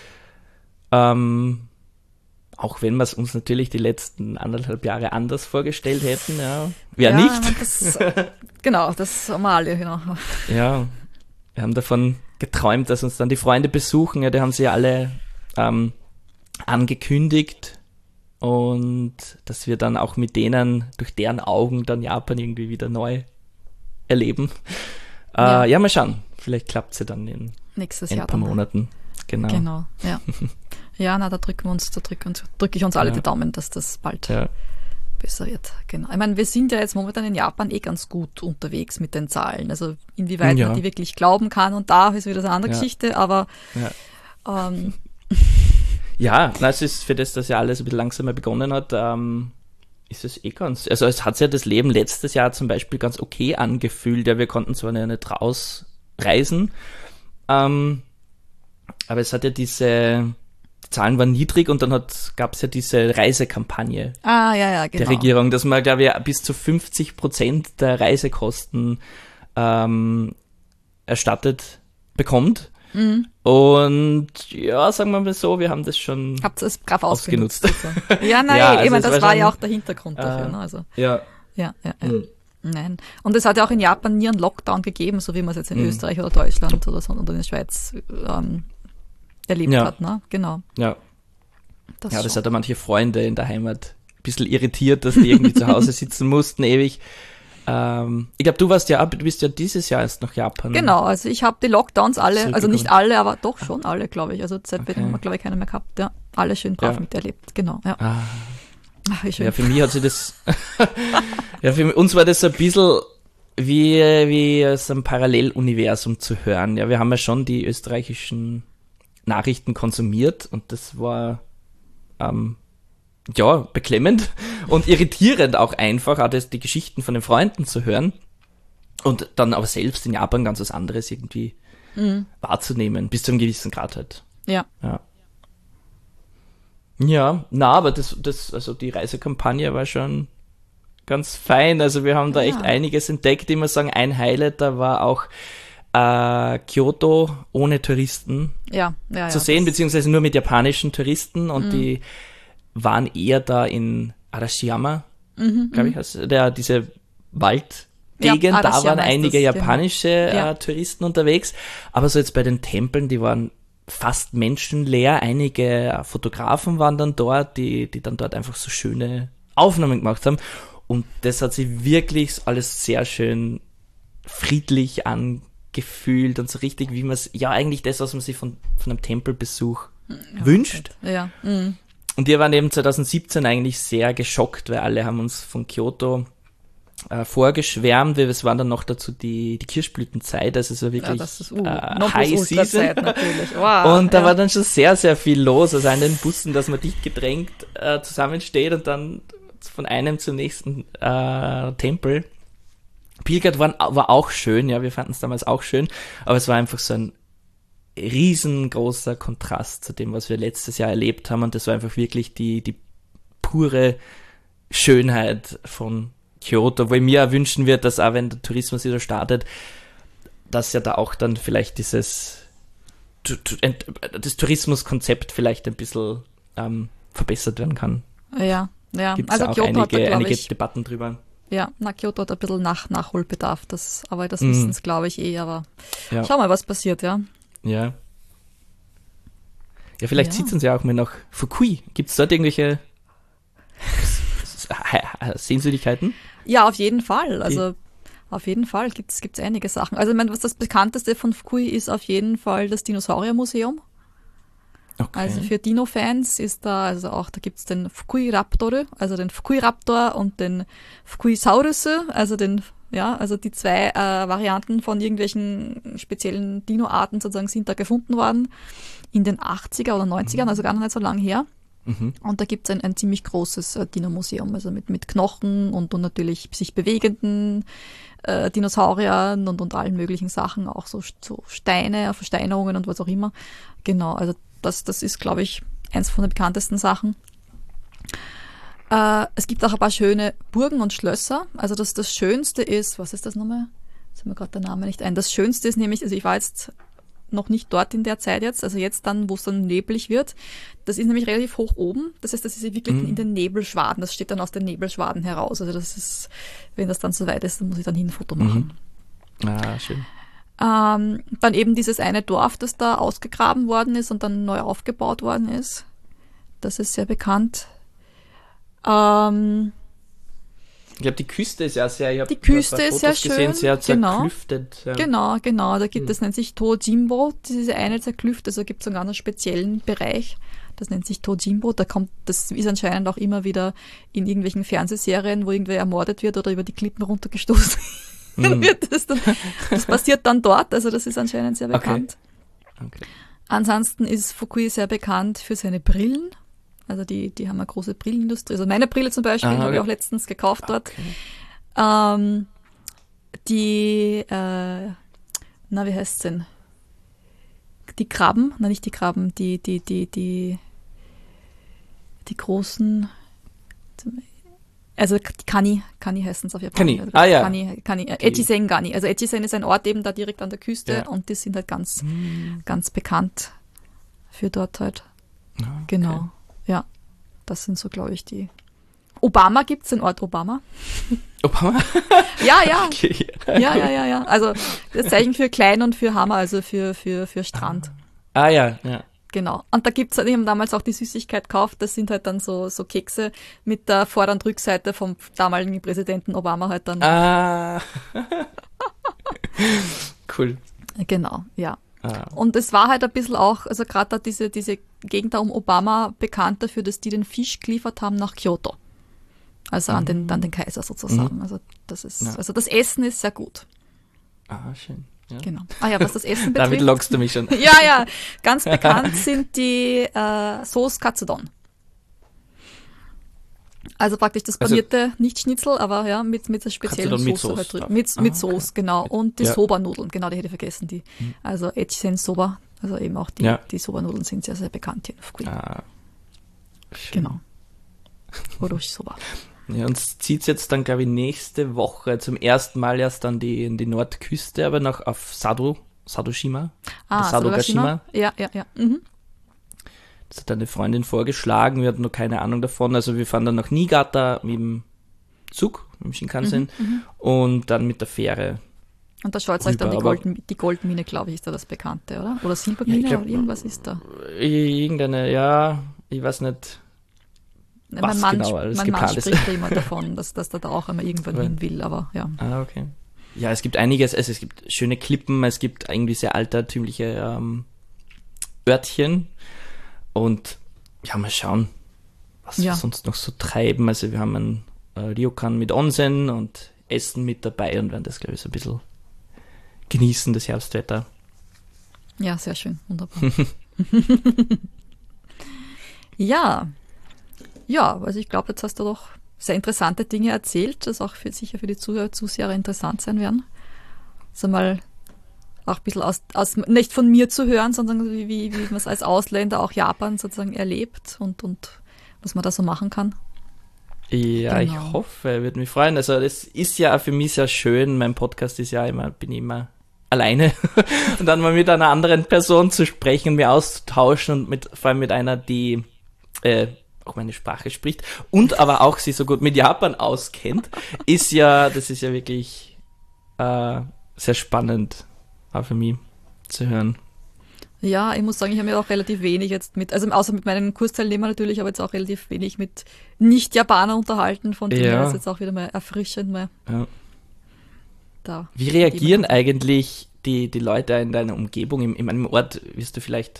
Ähm, auch wenn wir es uns natürlich die letzten anderthalb Jahre anders vorgestellt hätten, ja. Wer ja, nicht? Das, genau, das haben wir alle, genau. Ja, wir haben davon geträumt, dass uns dann die Freunde besuchen. Ja, die haben sie ja alle ähm, angekündigt und dass wir dann auch mit denen, durch deren Augen dann Japan irgendwie wieder neu erleben. Äh, ja. ja, mal schauen. Vielleicht klappt es ja dann in, Nächstes in Jahr ein paar dann, Monaten. Genau. Genau, ja. Ja, na, da drücken wir uns, da drücke uns, drücke ich uns alle Ja. die Daumen, dass das bald Ja. besser wird. Genau. Ich meine, wir sind ja jetzt momentan in Japan eh ganz gut unterwegs mit den Zahlen. Also inwieweit Ja. man die wirklich glauben kann und darf, ist wieder so eine andere Ja. Geschichte, aber Ja. ähm, Ja, na, es ist für das, dass ja alles ein bisschen langsamer begonnen hat, ähm, ist es eh ganz, also es hat sich ja das Leben letztes Jahr zum Beispiel ganz okay angefühlt, ja, wir konnten zwar nicht rausreisen, ähm, aber es hat ja diese, die Zahlen waren niedrig und dann gab es ja diese Reisekampagne ah, ja, ja, genau. der Regierung, dass man, glaube ich, bis zu fünfzig Prozent der Reisekosten ähm, erstattet bekommt. Mhm. Und ja, sagen wir mal so, wir haben das schon Habt ihr es brav ausgenutzt? ausgenutzt. Also. Ja, nein, Ja, ich also meine, es das war war schon, ja auch der Hintergrund dafür. äh, Ne? Also, Ja. ja, ja, ja. Mhm. Nein. Und es hat ja auch in Japan nie einen Lockdown gegeben, so wie man es jetzt in Mhm. Österreich oder Deutschland oder so oder in der Schweiz ähm, erlebt Ja. hat. Ne? Genau. Ja, Das ja, das schon. hat ja manche Freunde in der Heimat ein bisschen irritiert, dass die irgendwie zu Hause sitzen mussten, ewig. Ähm, ich glaube, du warst ja, du bist ja dieses Jahr erst nach Japan. Genau, also ich habe die Lockdowns alle, also nicht Zurückgekommen. alle, aber doch schon alle, glaube ich. Also seitdem Okay. haben wir, glaube ich, keine mehr gehabt. Ja, alle schön brav Ja. miterlebt. Genau, ja. Ah, Ach, wie schön. ja, für mich hat sich das, ja, für uns war das so ein bisschen wie, wie so ein Paralleluniversum zu hören. Ja, wir haben ja schon die österreichischen Nachrichten konsumiert und das war, ähm, ja, beklemmend und irritierend auch einfach, auch das, die Geschichten von den Freunden zu hören und dann aber selbst in Japan ganz was anderes irgendwie Mhm. wahrzunehmen, bis zu einem gewissen Grad halt. Ja. Ja. Ja, na, aber das, das, also die Reisekampagne war schon ganz fein. Also wir haben da Ja. echt einiges entdeckt. Ich muss sagen, ein Highlight, da war auch äh, Kyoto ohne Touristen Ja, ja, zu ja, sehen, das- beziehungsweise nur mit japanischen Touristen und Mhm. die waren eher da in Arashiyama, Mhm, glaube ich, heißt der, diese Waldgegend, Ja, da Arashiyama waren ist einige das, genau. japanische Ja. äh, Touristen unterwegs, aber so jetzt bei den Tempeln, die waren fast menschenleer, einige äh, Fotografen waren dann dort, die, die dann dort einfach so schöne Aufnahmen gemacht haben und das hat sich wirklich alles sehr schön friedlich angefühlt und so richtig, wie man es, ja eigentlich das, was man sich von, von einem Tempelbesuch wünscht. Ja. Mhm. Und wir waren eben zwanzig siebzehn eigentlich sehr geschockt, weil alle haben uns von Kyoto äh, vorgeschwärmt. Wir- Es war dann noch dazu die, die Kirschblütenzeit, also es war Ja, wirklich das ist uh, äh, noch High Season. Ultrazeit natürlich. Wow, Und da ja. war dann schon sehr, sehr viel los. Also an den Bussen, dass man dicht gedrängt äh, zusammensteht und dann von einem zum nächsten äh, Tempel pilgert, war, war auch schön. Ja, wir fanden es damals auch schön. Aber es war einfach so ein riesengroßer Kontrast zu dem, was wir letztes Jahr erlebt haben. Und das war einfach wirklich die, die pure Schönheit von Kyoto, wo ich mir auch wünschen wird, dass auch wenn der Tourismus wieder startet, dass ja da auch dann vielleicht dieses tu- tu- ent- das Tourismuskonzept vielleicht ein bisschen ähm, verbessert werden kann. Ja, ja. Gibt es Also auch Kyoto hat da, einige, glaube einige ich, Debatten drüber. ja, na, Kyoto hat ein bisschen Nach Nachholbedarf, das, aber das Mhm. wissen es, glaube ich, eh, aber Ja. schau mal, was passiert, ja. Ja. Ja, vielleicht Ja. zieht es uns ja auch mal nach Fukui. Gibt es dort irgendwelche Sehenswürdigkeiten? Ja, auf jeden Fall. Also auf jeden Fall gibt's gibt's einige Sachen. Also ich meine, was das bekannteste von Fukui ist auf jeden Fall das Dinosauriermuseum. Okay. Also für Dino-Fans ist da, also auch, da gibt's den Fukuiraptor, also den Fukuiraptor und den Fukuisaurus, also den, ja, also die zwei äh, Varianten von irgendwelchen speziellen Dino-Arten sozusagen sind da gefunden worden in den achtziger oder neunzigern, also gar noch nicht so lang her. Mhm. Und da gibt's ein, ein ziemlich großes äh, Dino-Museum, also mit, mit Knochen und, und natürlich sich bewegenden äh, Dinosauriern und, und allen möglichen Sachen, auch so, so Steine, Versteinerungen und was auch immer. Genau, also das, das ist, glaube ich, eins von den bekanntesten Sachen. Äh, es gibt auch ein paar schöne Burgen und Schlösser. Also das, das Schönste ist, was ist das nochmal? Jetzt ist mir gerade der Name nicht ein. Das Schönste ist nämlich, also ich war jetzt noch nicht dort in der Zeit jetzt, also jetzt dann, wo es dann neblig wird. Das ist nämlich relativ hoch oben. Das heißt, das ist wirklich mhm. in den Nebelschwaden. Das steht dann aus den Nebelschwaden heraus. Also das ist, wenn das dann soweit ist, dann muss ich dann hin ein Foto machen. Mhm. Ah, schön. Ähm, dann eben dieses eine Dorf, das da ausgegraben worden ist und dann neu aufgebaut worden ist. Das ist sehr bekannt. Ähm, ich glaube, die Küste ist ja sehr, ich habe die Küste ist sehr gesehen, schön, sehr genau. zerklüftet. Ja. Genau, genau, da gibt Hm. es, nennt sich Tojimbo, diese eine zerklüftet, also gibt es einen ganz speziellen Bereich, das nennt sich Tojimbo, da kommt, das ist anscheinend auch immer wieder in irgendwelchen Fernsehserien, wo irgendwer ermordet wird oder über die Klippen runtergestoßen Hm. wird. Das, dann, das passiert dann dort, also das ist anscheinend sehr bekannt. Okay. Okay. Ansonsten ist Fukui sehr bekannt für seine Brillen. Also die, die haben eine große Brillenindustrie. Also meine Brille zum Beispiel Ah, okay. habe ich auch letztens gekauft dort. Okay. Ähm, die, äh, na, wie heißt's denn? Die Krabben, na nicht die Krabben, die, die, die, die, die großen, also die Kani, Kani heißen es auf Japanisch. Kani, also ah ja. Kani, Kani, äh, Echizen Gani. Also Echizen ist ein Ort eben da direkt an der Küste Ja. und die sind halt ganz, Hm. ganz bekannt für dort halt. Ah, okay. Genau, ja. Das sind so, glaube ich, die. Obama gibt's den Ort Obama. Obama? Ja, ja. Okay. Ja, ja, ja, ja. Also das Zeichen für klein und für Hammer, also für, für, für Strand. Ah ja, ja. Genau. Und da gibt's, ich habe damals auch die Süßigkeit gekauft, das sind halt dann so, so Kekse mit der Vor- und Rückseite vom damaligen Präsidenten Obama halt dann. Ah. Cool. Genau, ja. Ah. Und es war halt ein bisschen auch, also gerade da diese, diese Gegend da um Obama bekannt dafür, dass die den Fisch geliefert haben nach Kyoto. Also an den, an den Kaiser sozusagen. Mhm. Also das ist, Ja. also das Essen ist sehr gut. Ah, schön. Ja. Genau. Ah ja, was das Essen betrifft. Damit lockst du mich schon. Ja, ja. Ganz bekannt sind die äh, Sauce Katsudon. Also praktisch das Also- panierte, nicht Schnitzel, aber ja, mit, mit der speziellen Katsudon mit Soße Sauce halt drauf. drüben. Mit, Ah, mit okay. Sauce, genau. Und die Ja. Soba-Nudeln, genau, die hätte ich vergessen. Die, Mhm. also Echizen Soba, also eben auch die, Ja. die Soba-Nudeln sind sehr, sehr bekannt hier in Fukui. Ah, schön. Genau. Orochi Soba. Ja, uns zieht's jetzt dann, glaube ich, nächste Woche zum ersten Mal erst an die, in die Nordküste, aber noch auf Sado, Sadoshima. Ah, Sadogashima. Ja, ja, ja. Mhm. Das hat eine Freundin vorgeschlagen, wir hatten noch keine Ahnung davon. Also wir fahren dann nach Niigata mit dem Zug, mit dem Shinkansen, Mhm, und dann mit der Fähre. Und da schaut euch dann die, Rüber, aber- Golden, die Goldmine, glaube ich, ist da das Bekannte, oder? Oder Silbermine, Ja, ich glaub- oder irgendwas ist da. Irgendeine, ja, ich weiß nicht. Mein was Mann, genau alles mein Mann geplant ist. spricht immer davon, dass, dass er da auch einmal irgendwann Aber- hin will, aber ja. Ah, okay. Ja, es gibt einiges, also es gibt schöne Klippen, es gibt irgendwie sehr altertümliche ähm, Örtchen und ja, mal schauen, was Ja. wir sonst noch so treiben. Also wir haben einen äh, Ryokan mit Onsen und Essen mit dabei und werden das, glaube ich, so ein bisschen genießen, das Herbstwetter. Ja, sehr schön, wunderbar. Ja, ja, also ich glaube, jetzt hast du doch sehr interessante Dinge erzählt, das auch für, sicher für die Zuhörer, Zuseher interessant sein werden. Also mal auch ein bisschen aus, aus, nicht von mir zu hören, sondern wie, wie, wie man es als Ausländer auch Japan sozusagen erlebt und, und was man da so machen kann. Ja, Genau. ich hoffe, würde mich freuen. Also das ist ja auch für mich sehr schön. Mein Podcast ist ja immer, bin ich immer alleine und dann mal mit einer anderen Person zu sprechen, mir auszutauschen und mit, vor allem mit einer, die äh, auch meine Sprache spricht und aber auch sich so gut mit Japan auskennt, ist ja, das ist ja wirklich äh, sehr spannend, auch für mich zu hören. Ja, ich muss sagen, ich habe mir auch relativ wenig jetzt mit, also außer mit meinen Kursteilnehmern natürlich, aber jetzt auch relativ wenig mit Nicht-Japanern unterhalten, von dem Ja. her ist jetzt auch wieder mal erfrischend mal Ja. da. Wie reagieren eigentlich die, die Leute in deiner Umgebung, in, in einem Ort, wirst du vielleicht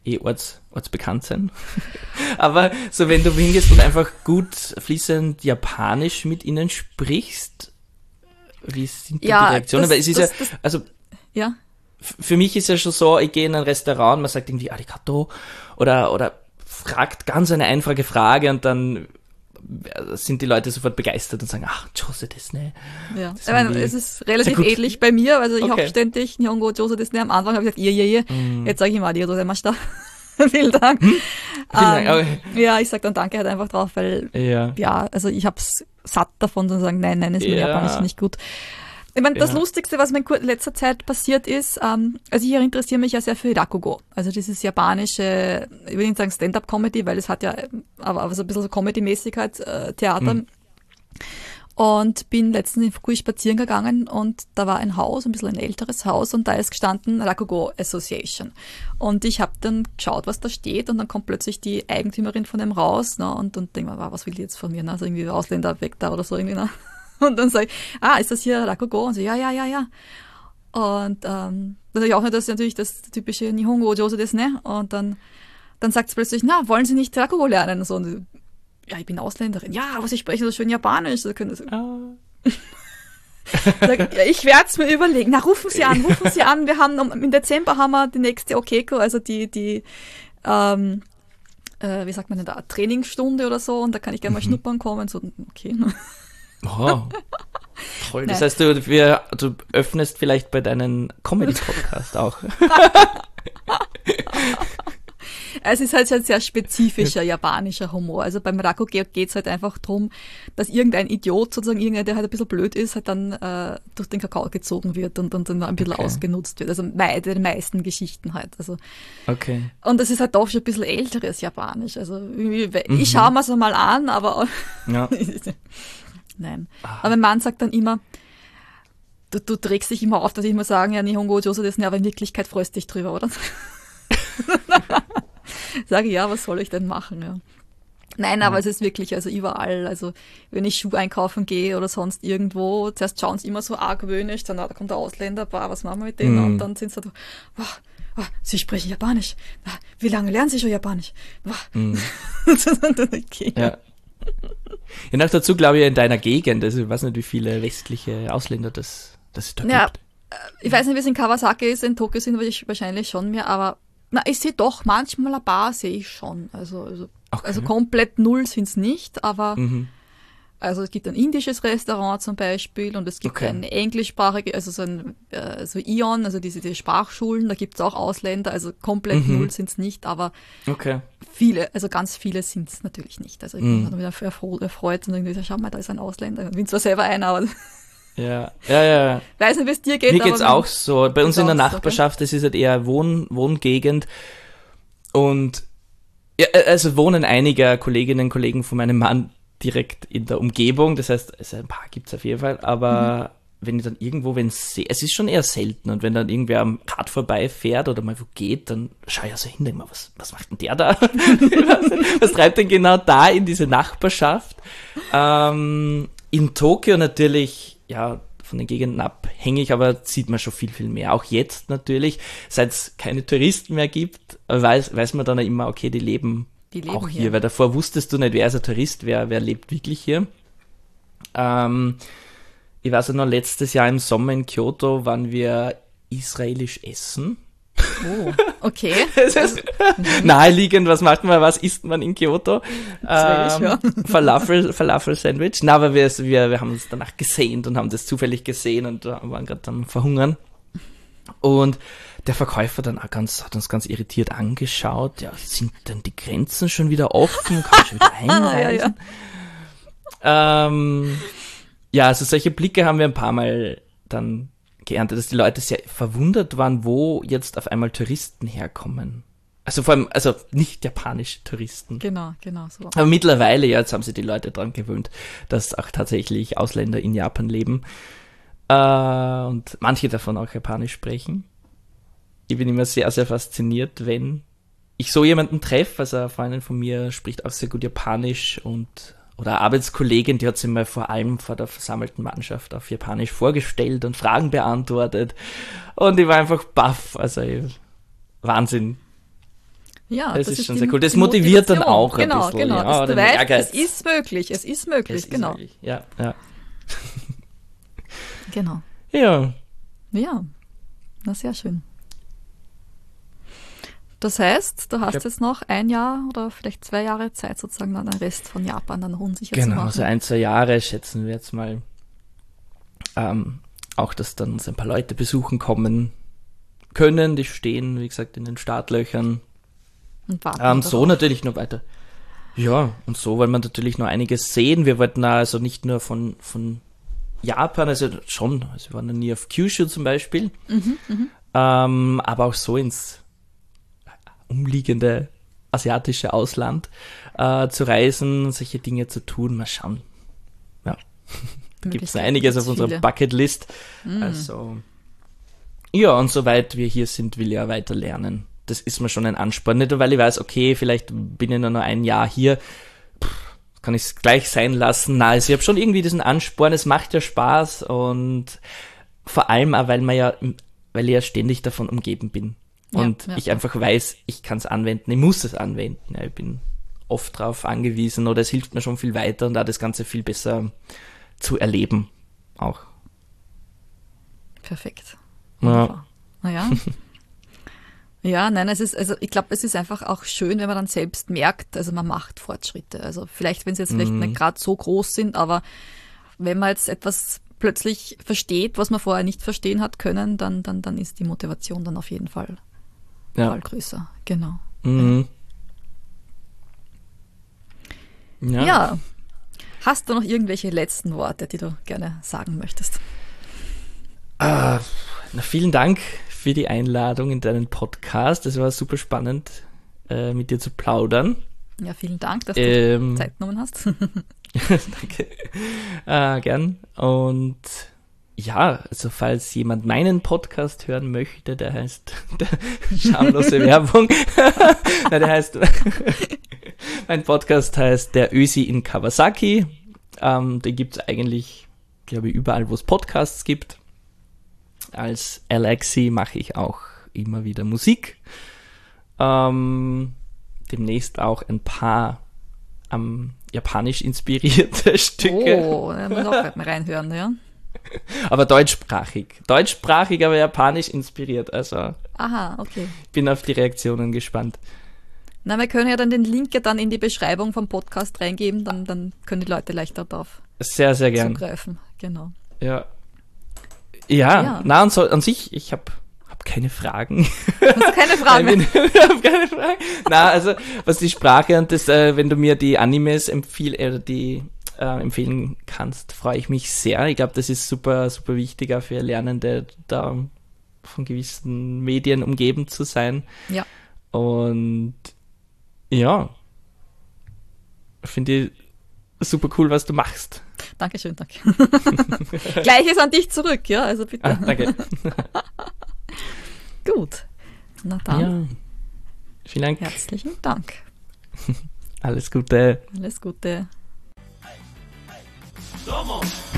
eh orts, ortsbekannt sein. Aber so, wenn du hingehst und einfach gut fließend Japanisch mit ihnen sprichst, wie sind ja, die Reaktionen? Das, Weil es ist das, ja, das, also ja. f- für mich ist ja schon so, ich gehe in ein Restaurant, man sagt irgendwie Arigato oder, oder fragt ganz eine einfache Frage und dann sind die Leute sofort begeistert und sagen, ach, Jose Disney. Ja, Das ich haben meine, die es ist relativ sehr gut. ähnlich bei mir. Also ich Okay. habe ständig Nihongo Jose Disney. Am Anfang habe ich gesagt, ihr, ihr, ihr. Mm. Jetzt sage ich immer, arigatou gozaimashita. Vielen Dank. Vielen Dank. Ähm, Okay. ja, ich sage dann Danke halt einfach drauf, weil, Ja. ja, also ich hab's satt davon zu sagen, nein, nein, ist mir Ja. Japanisch nicht gut. Ich meine, das Ja. Lustigste, was mir in kur- letzter Zeit passiert ist, ähm, also ich interessiere mich ja sehr für Rakugo. Also dieses japanische, ich will nicht sagen Stand-up-Comedy, weil es hat ja, ähm, aber, aber so ein bisschen so Comedy-mäßig halt, äh, Theater. Mhm. Und bin letztens in Fukui spazieren gegangen und da war ein Haus, ein bisschen ein älteres Haus und da ist gestanden Rakugo Association. Und ich habe dann geschaut, was da steht und dann kommt plötzlich die Eigentümerin von dem raus, ne, und und denke mir, wow, was will die jetzt von mir, ne? Also irgendwie Ausländer weg da oder so irgendwie, ne? Und dann sage ich, ah, ist das hier Rakugo? Und so, ja, ja, ja, ja. Und ähm, dann sage ich auch nicht, das ist natürlich das typische Nihongo Jose desu ne? Und dann, dann sagt sie plötzlich, na, wollen Sie nicht Rakugo lernen? Und so, und, ja, ich bin Ausländerin. Ja, aber Sie sprechen so schön Japanisch. Da können Sie, Ah. sag, ja, ich werde es mir überlegen. Na, rufen Sie an, rufen Sie an. Wir haben, im Dezember haben wir die nächste Okeko, also die, die, ähm, äh, wie sagt man denn da, Trainingsstunde oder so. Und da kann ich gerne mal Mhm. schnuppern kommen. So, okay. Oh. Toll. Das Nein. heißt, du, wir, du öffnest vielleicht bei deinen Comedy-Podcast auch. Es ist halt ein sehr spezifischer japanischer Humor. Also beim Rakugo geht es halt einfach drum, dass irgendein Idiot, sozusagen irgendeiner, der halt ein bisschen blöd ist, halt dann äh, durch den Kakao gezogen wird und, und dann ein bisschen Okay. ausgenutzt wird. Also bei den meisten Geschichten halt. Also, Okay. und das ist halt doch schon ein bisschen älteres Japanisch. Also irgendwie, Mhm. ich schaue mir es mal an, aber Ja. nein. Ah. Aber mein Mann sagt dann immer, du, du trägst dich immer auf, dass ich immer sagen, ja, Nihongo Jose desu ne, aber in Wirklichkeit freust dich drüber, oder? Sage ich, ja, was soll ich denn machen, ja. Nein, aber Ja. es ist wirklich, also überall, also wenn ich Schuhe einkaufen gehe oder sonst irgendwo, zuerst schauen sie immer so argwöhnisch, dann, ah, da kommt der Ausländer, boah, was machen wir mit denen? Mhm. Und dann sind sie so, boah, boah, sie sprechen Japanisch. Ah, wie lange lernen sie schon Japanisch? Boah. Mhm. Okay. Ja. Ja, noch dazu glaube ich in deiner Gegend, also ich weiß nicht, wie viele westliche Ausländer das, das es da Ja, gibt. ich weiß nicht, wie es in Kawasaki ist, in Tokio sind wir wahrscheinlich schon mehr, aber na, ich sehe doch, manchmal ein paar sehe ich schon. Also, also, Okay. also komplett null sind es nicht, aber Mhm. also es gibt ein indisches Restaurant zum Beispiel und es gibt Okay. ein englischsprachige, also so ein äh, so Ion, also diese, diese Sprachschulen, da gibt es auch Ausländer, also komplett Mhm. null sind es nicht, aber Okay. viele, also ganz viele sind es natürlich nicht. Also ich Mhm. bin wieder erfreut, erfreut und irgendwie so, schau mal, da ist ein Ausländer. Ich bin zwar selber einer, aber Ja, ja, ja. weiß nicht, wie es dir geht. Mir aber geht's auch so. Bei uns Geht's in der auch so, okay. Nachbarschaft, das ist halt eher Wohn, Wohngegend. Und ja, also wohnen einige Kolleginnen und Kollegen von meinem Mann direkt in der Umgebung. Das heißt, also ein paar gibt's auf jeden Fall. Aber wenn ich dann irgendwo, wenn es es ist schon eher selten. Und wenn dann irgendwer am Rad vorbeifährt oder mal wo geht, dann schau ich ja so hin, denk mal, was, was macht denn der da? Was treibt denn genau da in diese Nachbarschaft? Ähm, in Tokio natürlich, ja, von den Gegenden abhängig, aber sieht man schon viel, viel mehr. Auch jetzt natürlich, seit es keine Touristen mehr gibt, weiß, weiß man dann auch immer, okay, die leben, Die leben auch hier, hier. weil davor wusstest du nicht, wer ist ein Tourist, wer, wer lebt wirklich hier. Ähm, ich weiß ja noch, letztes Jahr im Sommer in Kyoto waren wir israelisch essen. Oh, okay. Das ist naheliegend, was macht man, was isst man in Kyoto? Israelisch, Ähm, Falafel, Falafel-Sandwich. Na, aber wir, wir, wir haben uns danach gesehnt und haben das zufällig gesehen und waren gerade am Verhungern. Und der Verkäufer dann auch ganz, hat uns ganz irritiert angeschaut. Ja, sind denn die Grenzen schon wieder offen? Kann ich schon wieder einreisen? ja, Ähm, ja, also solche Blicke haben wir ein paar Mal dann geerntet, dass die Leute sehr verwundert waren, wo jetzt auf einmal Touristen herkommen. Also vor allem, also nicht japanische Touristen. Genau, genau so. Aber mittlerweile, ja, jetzt haben sich die Leute dran gewöhnt, dass auch tatsächlich Ausländer in Japan leben. Äh, und manche davon auch Japanisch sprechen. Ich bin immer sehr, sehr fasziniert, wenn ich so jemanden treffe. Also eine Freundin von mir spricht auch sehr gut Japanisch und oder eine Arbeitskollegin, die hat sich mal vor allem vor der versammelten Mannschaft auf Japanisch vorgestellt und Fragen beantwortet. Und ich war einfach baff. Also ich, Wahnsinn. Ja, das, das ist, ist schon die- sehr cool. Das die motiviert dann Motivation. auch ein Genau, bisschen. genau, ja, dass du den weißt, Ehrgeiz. es ist möglich, es ist möglich, Es ist genau. möglich. Ja, ja. Genau. Ja, Ja, na sehr schön. Das heißt, du hast glaub- jetzt noch ein Jahr oder vielleicht zwei Jahre Zeit, sozusagen dann den Rest von Japan dann noch unsicher zu genau, machen. so ein, zwei Jahre schätzen wir jetzt mal. Ähm, auch, dass dann uns ein paar Leute besuchen kommen können, die stehen, wie gesagt, in den Startlöchern. Und warten Ähm, darauf. so natürlich noch weiter. Ja, und so wollen wir natürlich noch einiges sehen. Wir wollten also nicht nur von, von Japan, also schon, also wir waren noch nie auf Kyushu zum Beispiel, Mhm, mhm. ähm, aber auch so ins umliegende asiatische Ausland äh, zu reisen, solche Dinge zu tun. Mal schauen. Ja, da gibt es Möglichkeiten einiges auf gibt's unserer viele. Bucketlist. Mhm. Also, ja, und soweit wir hier sind, will ich ja weiter lernen. Das ist mir schon ein Ansporn. Nicht nur, weil ich weiß, okay, vielleicht bin ich nur noch ein Jahr hier, pff, kann ich es gleich sein lassen. Nein, also ich habe schon irgendwie diesen Ansporn, es macht ja Spaß und vor allem auch, weil man ja, weil ich ja ständig davon umgeben bin. Ja, Und ja, ich ja. einfach weiß, ich kann es anwenden, ich muss es anwenden. Ja, ich bin oft darauf angewiesen oder es hilft mir schon viel weiter und auch das Ganze viel besser zu erleben. Auch. Perfekt. Ja. Wunderbar. Naja. Ja, nein, es ist, also ich glaube, es ist einfach auch schön, wenn man dann selbst merkt, also man macht Fortschritte. Also vielleicht, wenn sie jetzt vielleicht Mhm. nicht gerade so groß sind, aber wenn man jetzt etwas plötzlich versteht, was man vorher nicht verstehen hat können, dann, dann, dann ist die Motivation dann auf jeden Fall, Ja. Fall größer. Genau. Mhm. Ja. Ja. Hast du noch irgendwelche letzten Worte, die du gerne sagen möchtest? Ah, na, vielen Dank für die Einladung in deinen Podcast. Es war super spannend, äh, mit dir zu plaudern. Ja, vielen Dank, dass du Ähm, Zeit genommen hast. Danke. Äh, gern. Und ja, also falls jemand meinen Podcast hören möchte, der heißt der, schamlose Werbung. Nein, der heißt mein Podcast heißt Der Ösi in Kawasaki. Ähm, den gibt es eigentlich, glaube ich, überall, wo es Podcasts gibt. Als Alexi mache ich auch immer wieder Musik. Ähm, demnächst auch ein paar ähm, japanisch inspirierte Stücke. Oh, da muss ich auch mal reinhören, ja. Aber deutschsprachig. Deutschsprachig, aber japanisch inspiriert. Also Aha, okay. bin auf die Reaktionen gespannt. Na, wir können ja dann den Link ja dann in die Beschreibung vom Podcast reingeben, dann, dann können die Leute leichter darauf Sehr, sehr gern. zugreifen. Genau. Ja. Ja, Ja. na und so an sich, ich habe hab keine Fragen. Hast du keine Fragen? Ich bin- ich hab keine Fragen. Na, also was die Sprache und das, äh, wenn du mir die Animes empfiehl, äh, die äh, empfehlen kannst, freue ich mich sehr. Ich glaube, das ist super, super wichtig auch für Lernende, da von gewissen Medien umgeben zu sein. Ja. Und ja, finde ich super cool, was du machst. Dankeschön, danke. Gleiches an dich zurück, ja, also bitte. Ah, danke. Gut. Na dann, Ja, vielen Dank. herzlichen Dank. Alles Gute. Alles Gute. Somos